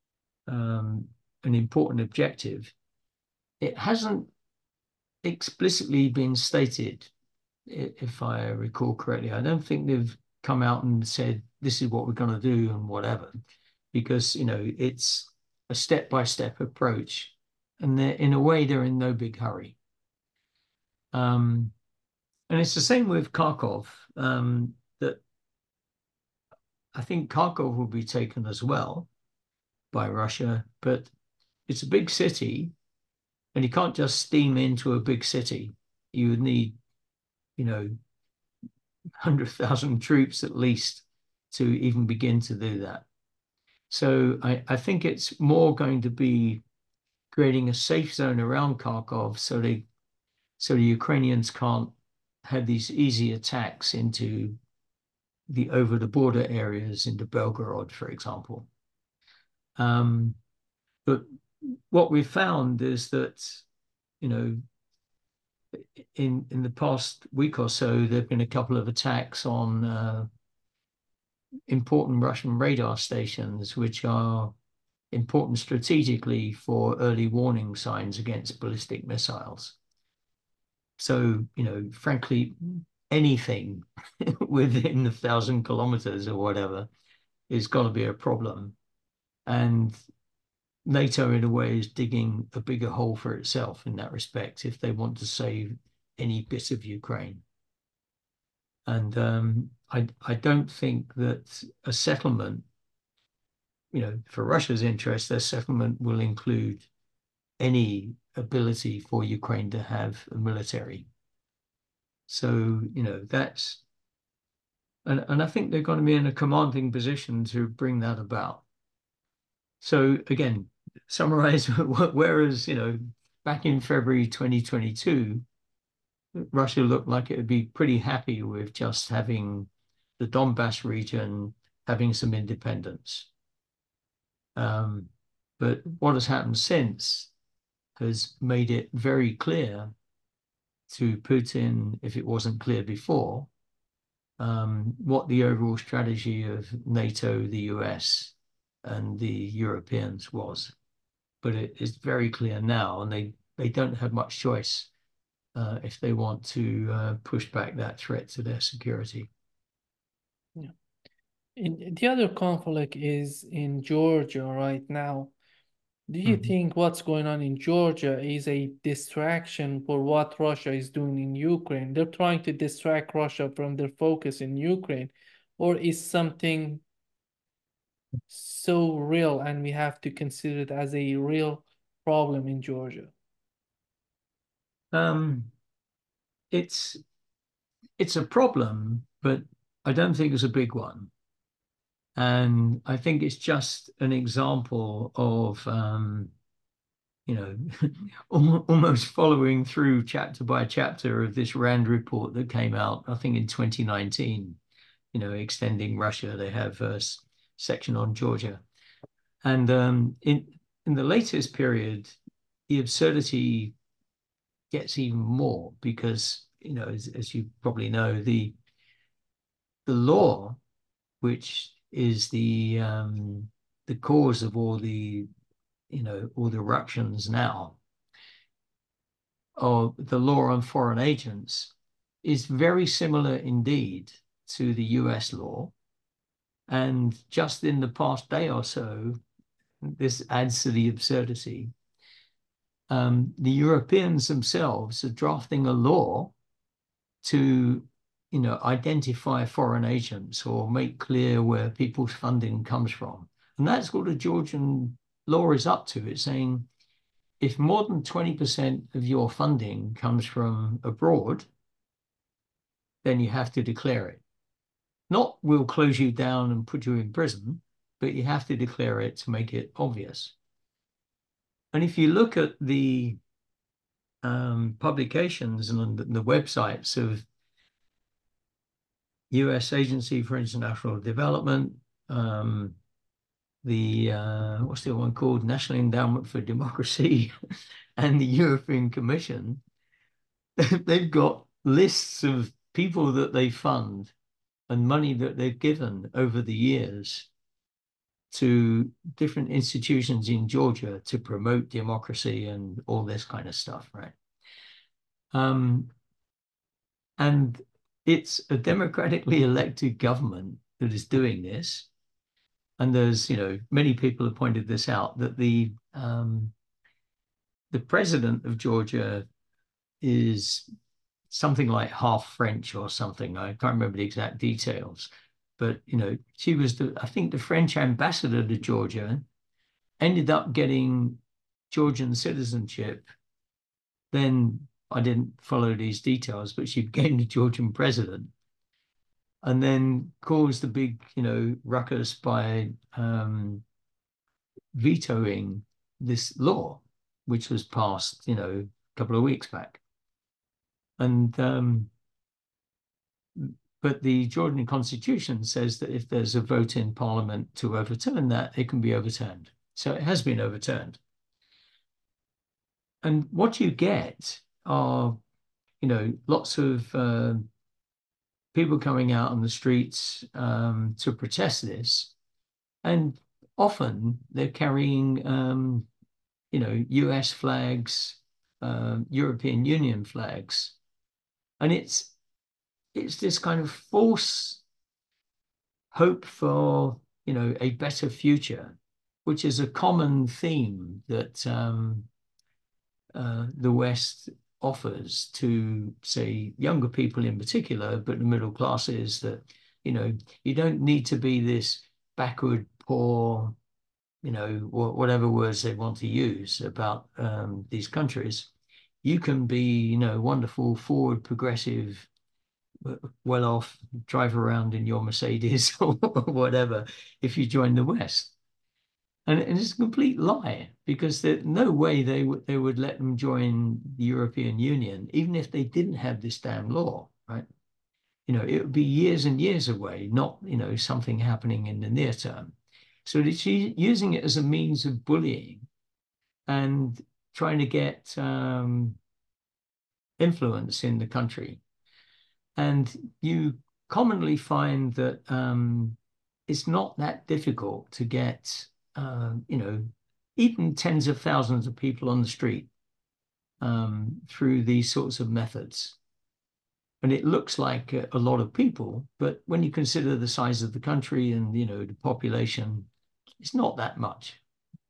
um, an important objective. It hasn't explicitly been stated, if I recall correctly. I don't think they've come out and said, this is what we're going to do and whatever, because, you know, it's a step-by-step approach. And they're, in a way, they're in no big hurry. Um, and it's the same with Kharkov, um, that I think Kharkov will be taken as well by Russia, but it's a big city and you can't just steam into a big city. You would need, you know, one hundred thousand troops at least to even begin to do that. So I, I think it's more going to be creating a safe zone around Kharkov so they so the Ukrainians can't have these easy attacks into the over the border areas into Belgorod, for example. Um, but what we've found is that, you know, in in the past week or so, there have been a couple of attacks on uh, important Russian radar stations, which are important strategically for early warning signs against ballistic missiles. So, you know, frankly, anything within a thousand kilometers or whatever is going to be a problem. And NATO, in a way, is digging a bigger hole for itself in that respect if they want to save any bit of Ukraine. And um, I, I don't think that a settlement, you know, for Russia's interest, their settlement will include any ability for Ukraine to have a military. So, you know, that's, and, and I think they're going to be in a commanding position to bring that about. So again, summarize, whereas, you know, back in February twenty twenty-two, Russia looked like it would be pretty happy with just having the Donbass region having some independence. Um, but what has happened since has made it very clear to Putin, if it wasn't clear before, um, what the overall strategy of NATO, the U S, and the Europeans was. But it is very clear now, and they, they don't have much choice uh, if they want to uh, push back that threat to their security. Yeah. In, the other conflict is in Georgia right now. Do you Mm-hmm. think what's going on in Georgia is a distraction for what Russia is doing in Ukraine? They're trying to distract Russia from their focus in Ukraine, or is something so real and we have to consider it as a real problem in Georgia? Um, it's it's a problem, but I don't think it's a big one. And I think it's just an example of, um, you know, almost following through chapter by chapter of this RAND report that came out, I think, in twenty nineteen, you know, extending Russia. They have a section on Georgia. And um, in, in the latest period, the absurdity gets even more because, you know, as, as you probably know, the the law, which is the um, the cause of all the, you know, all the eruptions now, or the law on foreign agents, is very similar indeed to the U S law. And just in the past day or so, this adds to the absurdity. Um, the Europeans themselves are drafting a law to, you know, identify foreign agents or make clear where people's funding comes from. And that's what the Georgian law is up to. It's saying if more than twenty percent of your funding comes from abroad, then you have to declare it. Not we'll close you down and put you in prison, but you have to declare it to make it obvious. And if you look at the um, publications and the, the websites of U S Agency for International Development, um, the, uh, what's the one called? National Endowment for Democracy, and the European Commission, they've got lists of people that they fund and money that they've given over the years to different institutions in Georgia to promote democracy and all this kind of stuff, right? Um, and it's a democratically elected government that is doing this. And there's, you know, many people have pointed this out, that the um, the president of Georgia is something like half French or something. I can't remember the exact details. But, you know, she was, the, I think, the French ambassador to Georgia, ended up getting Georgian citizenship. Then I didn't follow these details, but she became the Georgian president, and then caused a big, you know, ruckus by um, vetoing this law, which was passed, you know, a couple of weeks back. And um, but the Georgian constitution says that if there's a vote in parliament to overturn that, it can be overturned. So it has been overturned. And what you get are, you know, lots of uh, people coming out on the streets um, to protest this. And often they're carrying, um, you know, U S flags, uh, European Union flags. And it's it's this kind of false hope for, you know, a better future, which is a common theme that um, uh, the West offers to, say, younger people in particular, but the middle classes, that, you know, you don't need to be this backward, poor, you know, whatever words they want to use about um, these countries. You can be, you know, wonderful, forward, progressive, well off, drive around in your Mercedes or whatever if you join the West. And it's a complete lie, because there's no way they would they would let them join the European Union, even if they didn't have this damn law, right? You know, it would be years and years away, not, you know, something happening in the near term. So it's using it as a means of bullying and trying to get um, influence in the country. And you commonly find that um, it's not that difficult to get, uh, you know, even tens of thousands of people on the street um, through these sorts of methods. And it looks like a, a lot of people, but when you consider the size of the country and, you know, the population, it's not that much.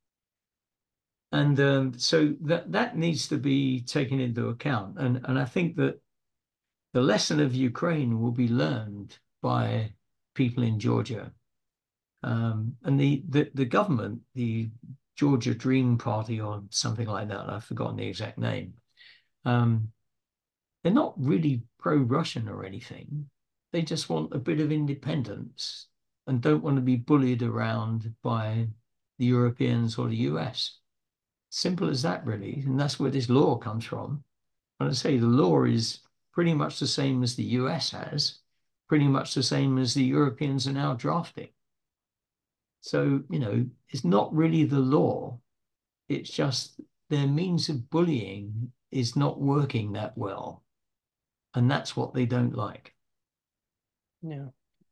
And um, so that that needs to be taken into account. And and I think that the lesson of Ukraine will be learned by people in Georgia. Um, and the, the the government, the Georgia Dream Party or something like that, I've forgotten the exact name. Um, they're not really pro-Russian or anything. They just want a bit of independence and don't want to be bullied around by the Europeans or the U S. Simple as that, really. And that's where this law comes from. And I say the law is pretty much the same as the U S has, pretty much the same as the Europeans are now drafting. So, you know, it's not really the law. It's just their means of bullying is not working that well. And that's what they don't like. Yeah.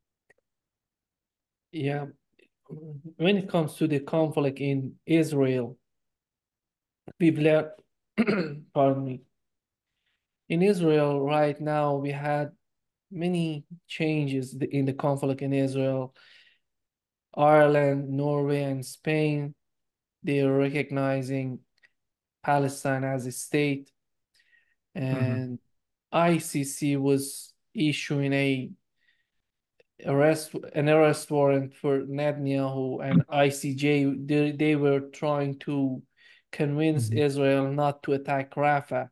Yeah. When it comes to the conflict in Israel, we've learned, pardon me, in Israel right now, we had many changes in the conflict in Israel. Ireland, Norway, and Spain, they are recognizing Palestine as a state, and mm-hmm. I C C was issuing a arrest an arrest warrant for Netanyahu, and I C J they, they were trying to convince mm-hmm. Israel not to attack Rafah.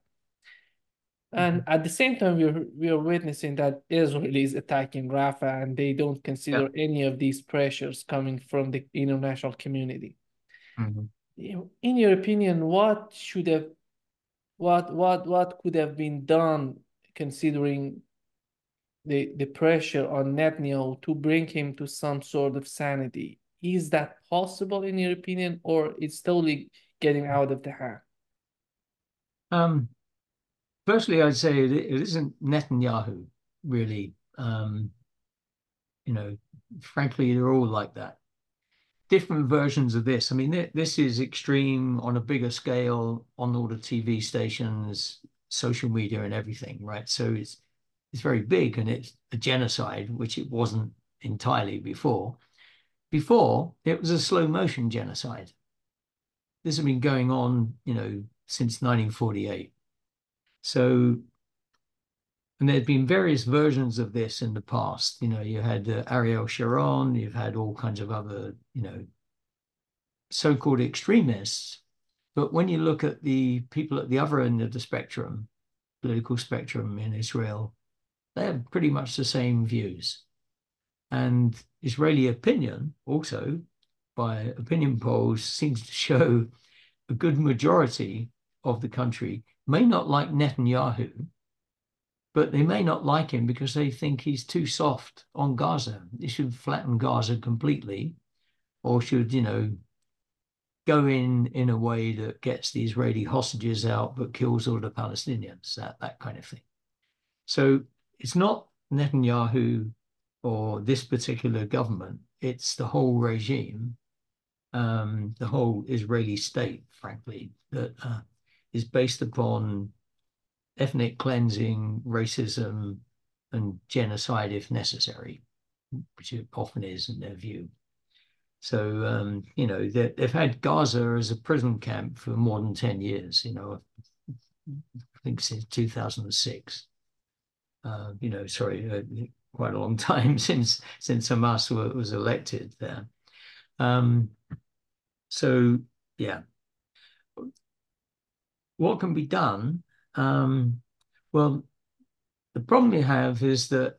And mm-hmm. at the same time, we are, we are witnessing that Israel is attacking Rafah, and they don't consider yeah. any of these pressures coming from the international community. Mm-hmm. In your opinion, what should have, what what what could have been done considering the the pressure on Netanyahu to bring him to some sort of sanity? Is that possible in your opinion, or it's totally getting out of the hand? Um. Firstly, I'd say it, it isn't Netanyahu, really. Um, you know, frankly, they're all like that. Different versions of this. I mean, th this is extreme on a bigger scale on all the T V stations, social media, and everything, right? So it's it's very big, and it's a genocide, which it wasn't entirely before. Before, it was a slow motion genocide. This has been going on, you know, since nineteen forty-eight. So, and there'd been various versions of this in the past. You know, you had uh, Ariel Sharon, you've had all kinds of other, you know, so-called extremists. But when you look at the people at the other end of the spectrum, political spectrum in Israel, they have pretty much the same views. And Israeli opinion also, by opinion polls, seems to show a good majority of the country may not like Netanyahu, but they may not like him because they think he's too soft on Gaza. He should flatten Gaza completely, or should, you know, go in in a way that gets the Israeli hostages out but kills all the Palestinians, that, that kind of thing. So it's not Netanyahu or this particular government, it's the whole regime, um, the whole Israeli state, frankly, that uh, is based upon ethnic cleansing, racism, and genocide if necessary, which it often is in their view. So, um, you know, they've had Gaza as a prison camp for more than ten years, you know, I think since two thousand six. Uh, you know, sorry, uh, quite a long time since since Hamas was elected there. Um, so, yeah. What can be done? Um, well, the problem you have is that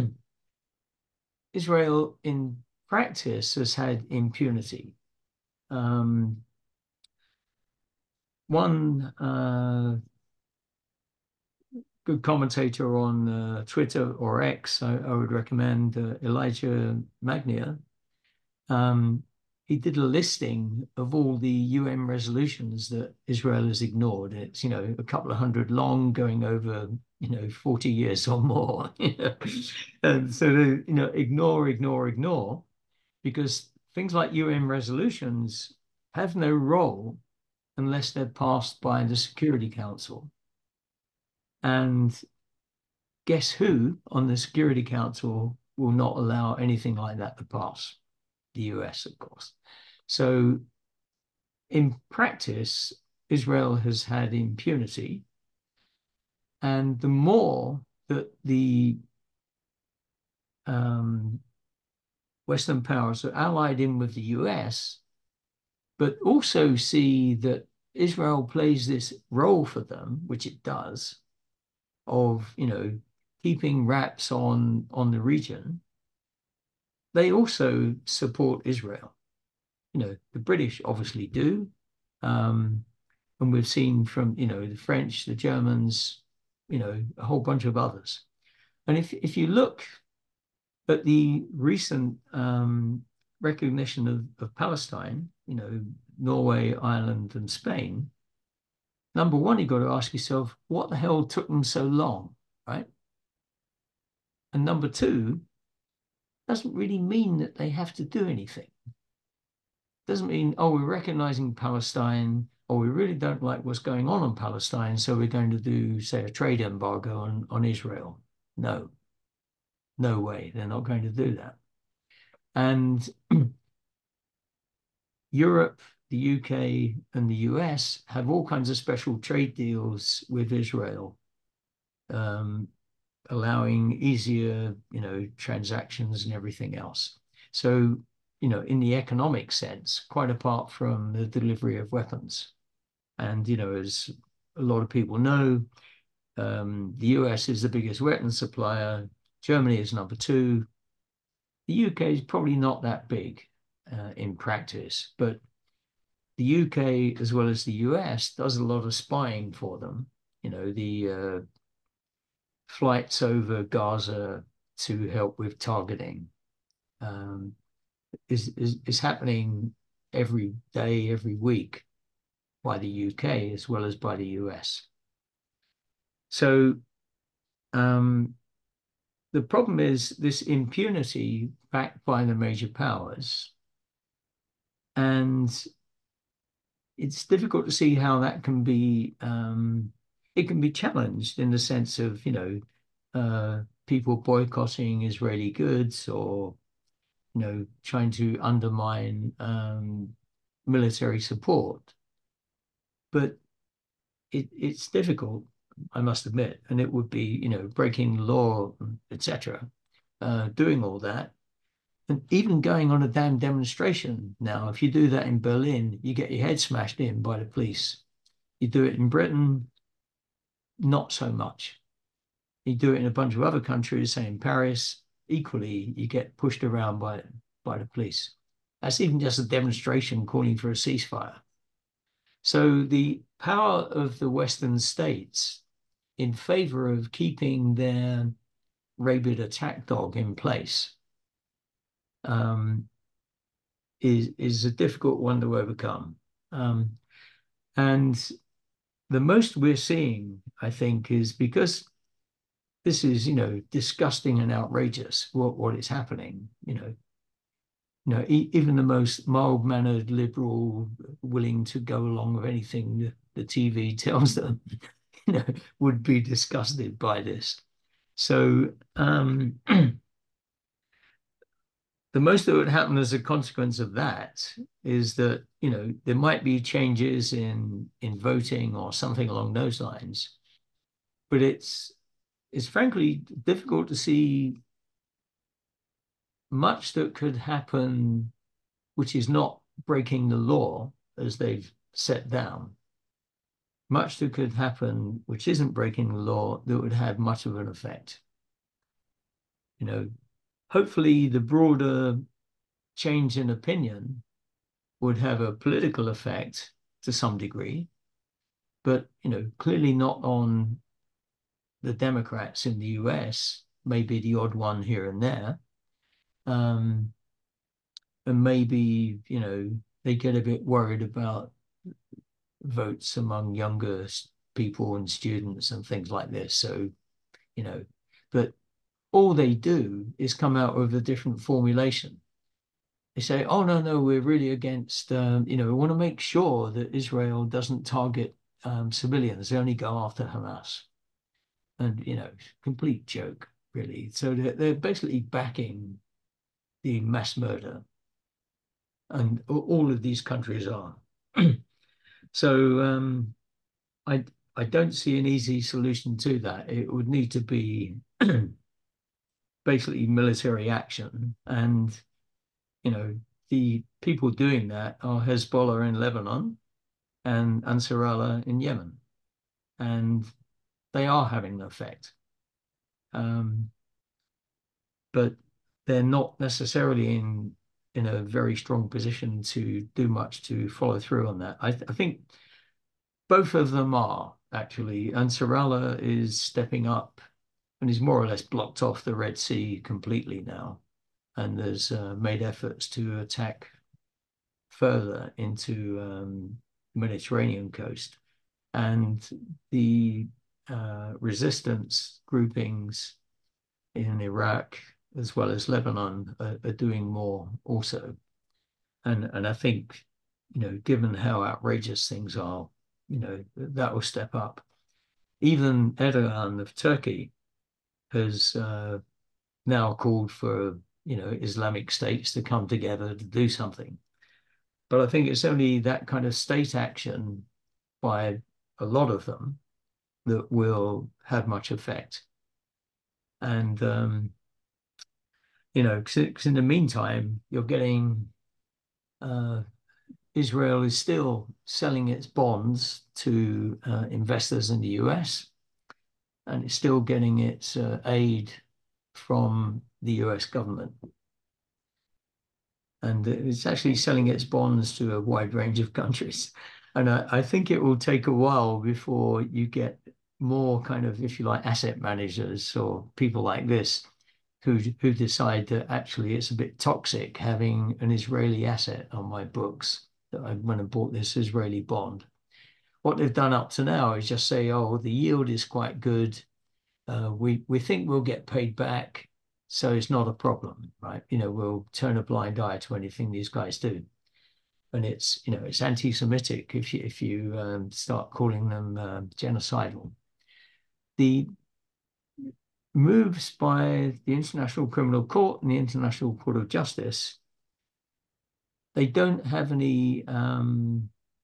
Israel in practice has had impunity. Um, one uh, good commentator on uh, Twitter or X, I, I would recommend uh, Elijah Magnier. Um, he did a listing of all the U N resolutions that Israel has ignored. It's, you know, a couple of hundred long, going over, you know, forty years or more. You know? And so, they, you know, ignore, ignore, ignore, because things like U N resolutions have no role unless they're passed by the Security Council. And guess who on the Security Council will not allow anything like that to pass? The U S, of course. So in practice, Israel has had impunity. And the more that the um, Western powers are allied in with the U S, but also see that Israel plays this role for them, which it does, of, you know, keeping wraps on, on the region, they also support Israel. You know, the British obviously do. Um, and we've seen from, you know, the French, the Germans, you know, a whole bunch of others. And if, if you look at the recent um, recognition of, of Palestine, you know, Norway, Ireland, and Spain, number one, you've got to ask yourself, what the hell took them so long, right? And number two, doesn't really mean that they have to do anything. Doesn't mean, oh, we're recognizing Palestine, or we really don't like what's going on in Palestine, so we're going to do, say, a trade embargo on, on Israel. No, no way. They're not going to do that. And Europe, the U K, and the U S have all kinds of special trade deals with Israel, um, allowing easier, you know, transactions and everything else. So, you know, in the economic sense, quite apart from the delivery of weapons. And, you know, as a lot of people know, um, the U S is the biggest weapons supplier. Germany is number two. The U K is probably not that big uh, in practice, but the U K, as well as the U S, does a lot of spying for them. You know, the uh, flights over Gaza to help with targeting um, is, is, is happening every day, every week by the U K as well as by the U S. So um, the problem is this impunity backed by the major powers. And it's difficult to see how that can be, um, it can be challenged in the sense of, you know, uh, people boycotting Israeli goods or, you know, trying to undermine um, military support. But it, it's difficult, I must admit, and it would be, you know, breaking the law, et cetera, uh, doing all that. And even going on a damn demonstration now, if you do that in Berlin, you get your head smashed in by the police. You do it in Britain, not so much. You do it in a bunch of other countries, say in Paris, equally, you get pushed around by, by the police. That's even just a demonstration calling for a ceasefire. So the power of the Western states in favor of keeping their rabid attack dog in place um, is, is a difficult one to overcome. Um, and the most we're seeing, I think, is because this is, you know, disgusting and outrageous what, what is happening, you know, you know, e even the most mild-mannered liberal willing to go along with anything the, the T V tells them, you know, would be disgusted by this. So um, the most that would happen as a consequence of that is that, you know, there might be changes in in voting or something along those lines, but it's it's frankly difficult to see much that could happen which is not breaking the law as they've set down. Much that could happen which isn't breaking the law that would have much of an effect. You know, hopefully the broader change in opinion would have a political effect to some degree, but, you know, clearly not on the Democrats in the U S, maybe the odd one here and there. Um, and maybe, you know, they get a bit worried about votes among younger people and students and things like this. So, you know, but all they do is come out with a different formulation. they say, oh, no, no, we're really against, um, you know, we want to make sure that Israel doesn't target um, civilians. They only go after Hamas. And, you know, complete joke, really. So they're, they're basically backing the mass murder. And all of these countries are. So um, I, I don't see an easy solution to that. It would need to be basically military action. And, you know, the people doing that are Hezbollah in Lebanon and Ansarallah in Yemen. And they are having an effect. Um, but they're not necessarily in in a very strong position to do much to follow through on that. I, th I think both of them are actually. Ansarallah is stepping up and he's more or less blocked off the Red Sea completely now, and has uh, made efforts to attack further into um, the Mediterranean coast. And the uh, resistance groupings in Iraq as well as Lebanon are, are doing more also. And and I think, you know, given how outrageous things are, you know, that will step up. Even Erdogan of Turkey has uh, now called for, you know, Islamic states to come together to do something. But I think it's only that kind of state action by a lot of them that will have much effect. And, um, you know, because in the meantime, you're getting uh, Israel is still selling its bonds to uh, investors in the U S, and it's still getting its uh, aid from the U S government. And it's actually selling its bonds to a wide range of countries. And I, I think it will take a while before you get more kind of, if you like, asset managers or people like this who who decide that actually it's a bit toxic having an Israeli asset on my books, that I went and bought this Israeli bond. What they've done up to now is just say, oh, the yield is quite good. Uh, we we think we'll get paid back, so it's not a problem, right? You know, we'll turn a blind eye to anything these guys do. And it's, you know, it's anti-Semitic if you if you um, start calling them uh, genocidal. The moves by the International Criminal Court and the International Court of Justice, they don't have any um,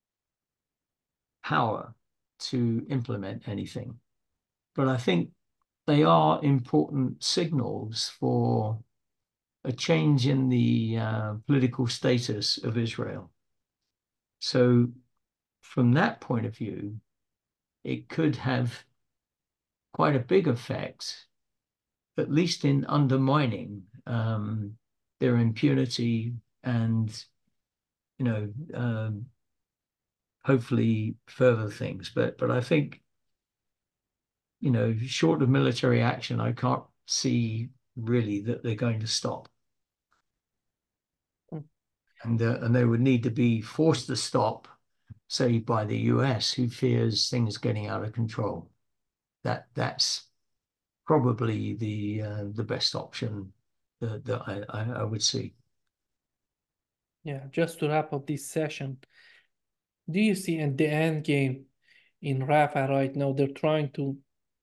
power to implement anything. But I think they are important signals for a change in the uh, political status of Israel. So from that point of view, it could have quite a big effect, at least in undermining um, their impunity and, you know, um, hopefully further things. But but I think, you know, short of military action, I can't see really that they're going to stop. Mm. And uh, and they would need to be forced to stop, say, by the U S, who fears things getting out of control. That that's probably the uh, the best option that, that I, I, I would see. Yeah, just to wrap up this session, do you see at the end game in Rafah right now, they're trying to,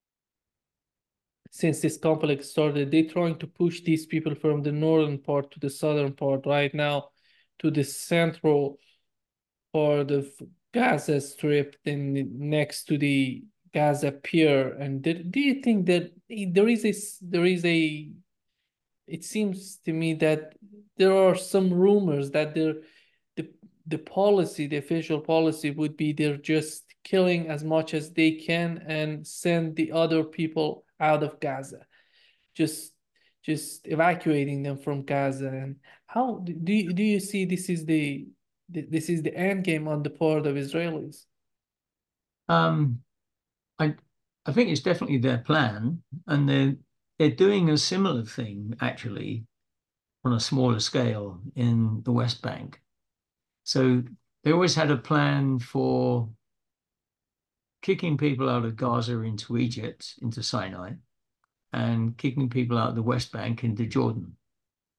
since this conflict started, they're trying to push these people from the northern part to the southern part right now, to the central part of Gaza Strip, then next to the Gaza Pier. And do, do you think that there is a there is a it seems to me that there are some rumors that there the the policy, the official policy would be they're just killing as much as they can and send the other people out of Gaza, just just evacuating them from Gaza. And how do you, do you see this is the this is the end game on the part of Israelis? Um, I I think it's definitely their plan, and they're they're doing a similar thing actually on a smaller scale in the West Bank. So they always had a plan for kicking people out of Gaza into Egypt, into Sinai, and kicking people out of the West Bank into Jordan.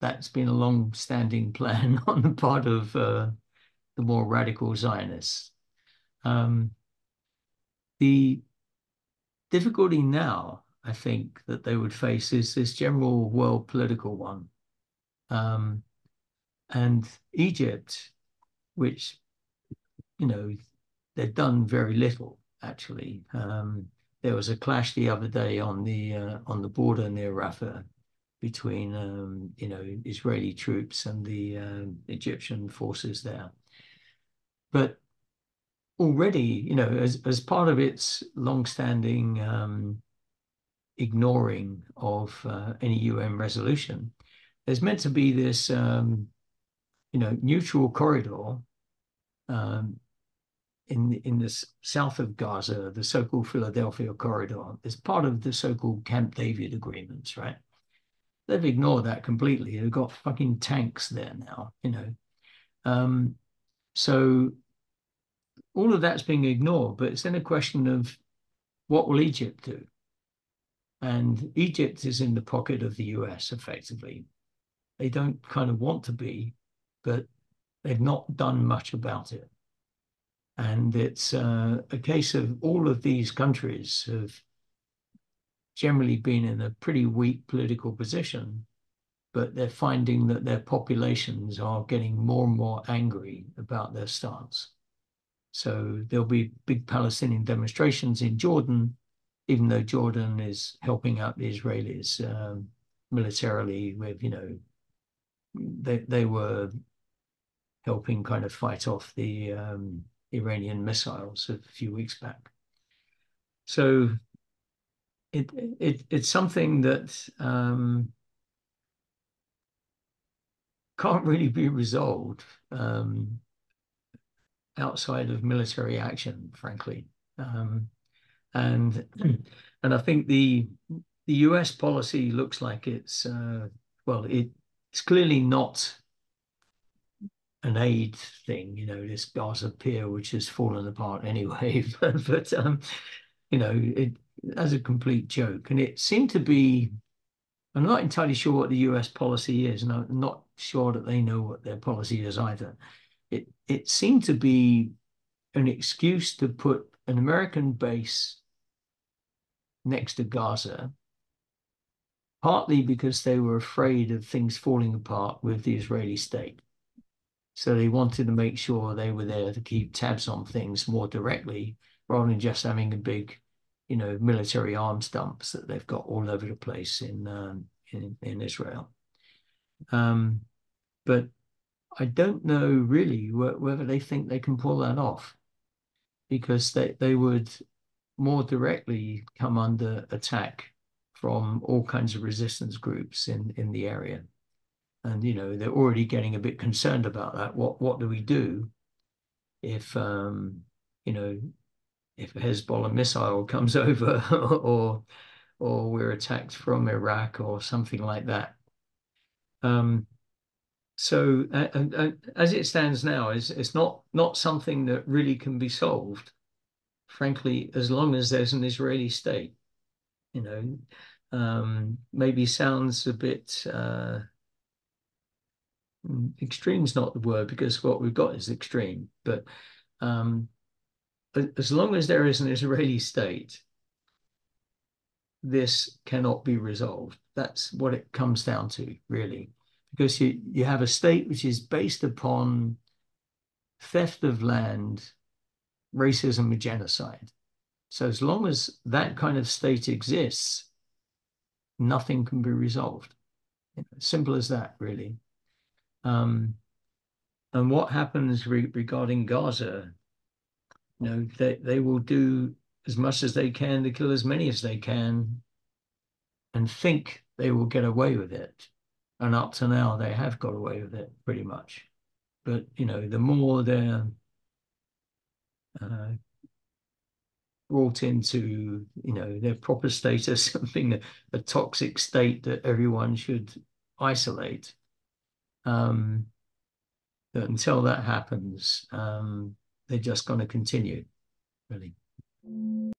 that's been a long-standing plan on the part of uh, the more radical Zionists. Um, the difficulty now, I think, that they would face is this general world political one. Um, and Egypt, which, you know, they've done very little, actually. Um, there was a clash the other day on the uh, on the border near Rafah between, um, you know, Israeli troops and the uh, Egyptian forces there. But already, you know, as, as part of its long-standing um, ignoring of uh, any U N resolution, there's meant to be this, um, you know, neutral corridor um, in in the south of Gaza, the so-called Philadelphia corridor. It's part of the so-called Camp David agreements, right? They've ignored that completely. They've got fucking tanks there now, you know. Um, so all of that's being ignored, but it's then a question of what will Egypt do? And Egypt is in the pocket of the U S effectively. They don't kind of want to be, but they've not done much about it. And it's uh, a case of all of these countries have generally been in a pretty weak political position, but they're finding that their populations are getting more and more angry about their stance. So there'll be big Palestinian demonstrations in Jordan, even though Jordan is helping out the Israelis um, militarily with, you know, they, they were helping kind of fight off the um, Iranian missiles a few weeks back. So it, it it's something that um, can't really be resolved um, outside of military action, frankly. Um, and and I think the the U S policy looks like it's uh, well, it, it's clearly not an aid thing, you know, this Gaza pier which has fallen apart anyway, but, but um, you know, it as a complete joke, and it seemed to be. I'm not entirely sure what the U S policy is, and I'm not sure that they know what their policy is either. It it seemed to be an excuse to put an American base next to Gaza, partly because they were afraid of things falling apart with the Israeli state. So they wanted to make sure they were there to keep tabs on things more directly, rather than just having a big, you know, military arms dumps that they've got all over the place in um, in, in Israel. Um, but I don't know really wh whether they think they can pull that off, because they, they would more directly come under attack from all kinds of resistance groups in, in the area. And, you know, they're already getting a bit concerned about that. What what do we do if, um, you know, if a Hezbollah missile comes over or or we're attacked from Iraq or something like that? Um, so and, and as it stands now, it's, it's not, not something that really can be solved, frankly, as long as there's an Israeli state. You know, um, maybe sounds a bit... Uh, extreme's not the word, because what we've got is extreme. But um, as long as there is an Israeli state, this cannot be resolved. That's what it comes down to, really, because you, you have a state which is based upon theft of land, racism, and genocide. So as long as that kind of state exists, nothing can be resolved. Simple as that, really. Um, and what happens re regarding Gaza, you know, they, they will do as much as they can to kill as many as they can and think they will get away with it. And up to now, they have got away with it pretty much. But, you know, the more they're uh, brought into, you know, their proper status of being a, a toxic state that everyone should isolate, um, that until that happens, um, they're just going to continue, really.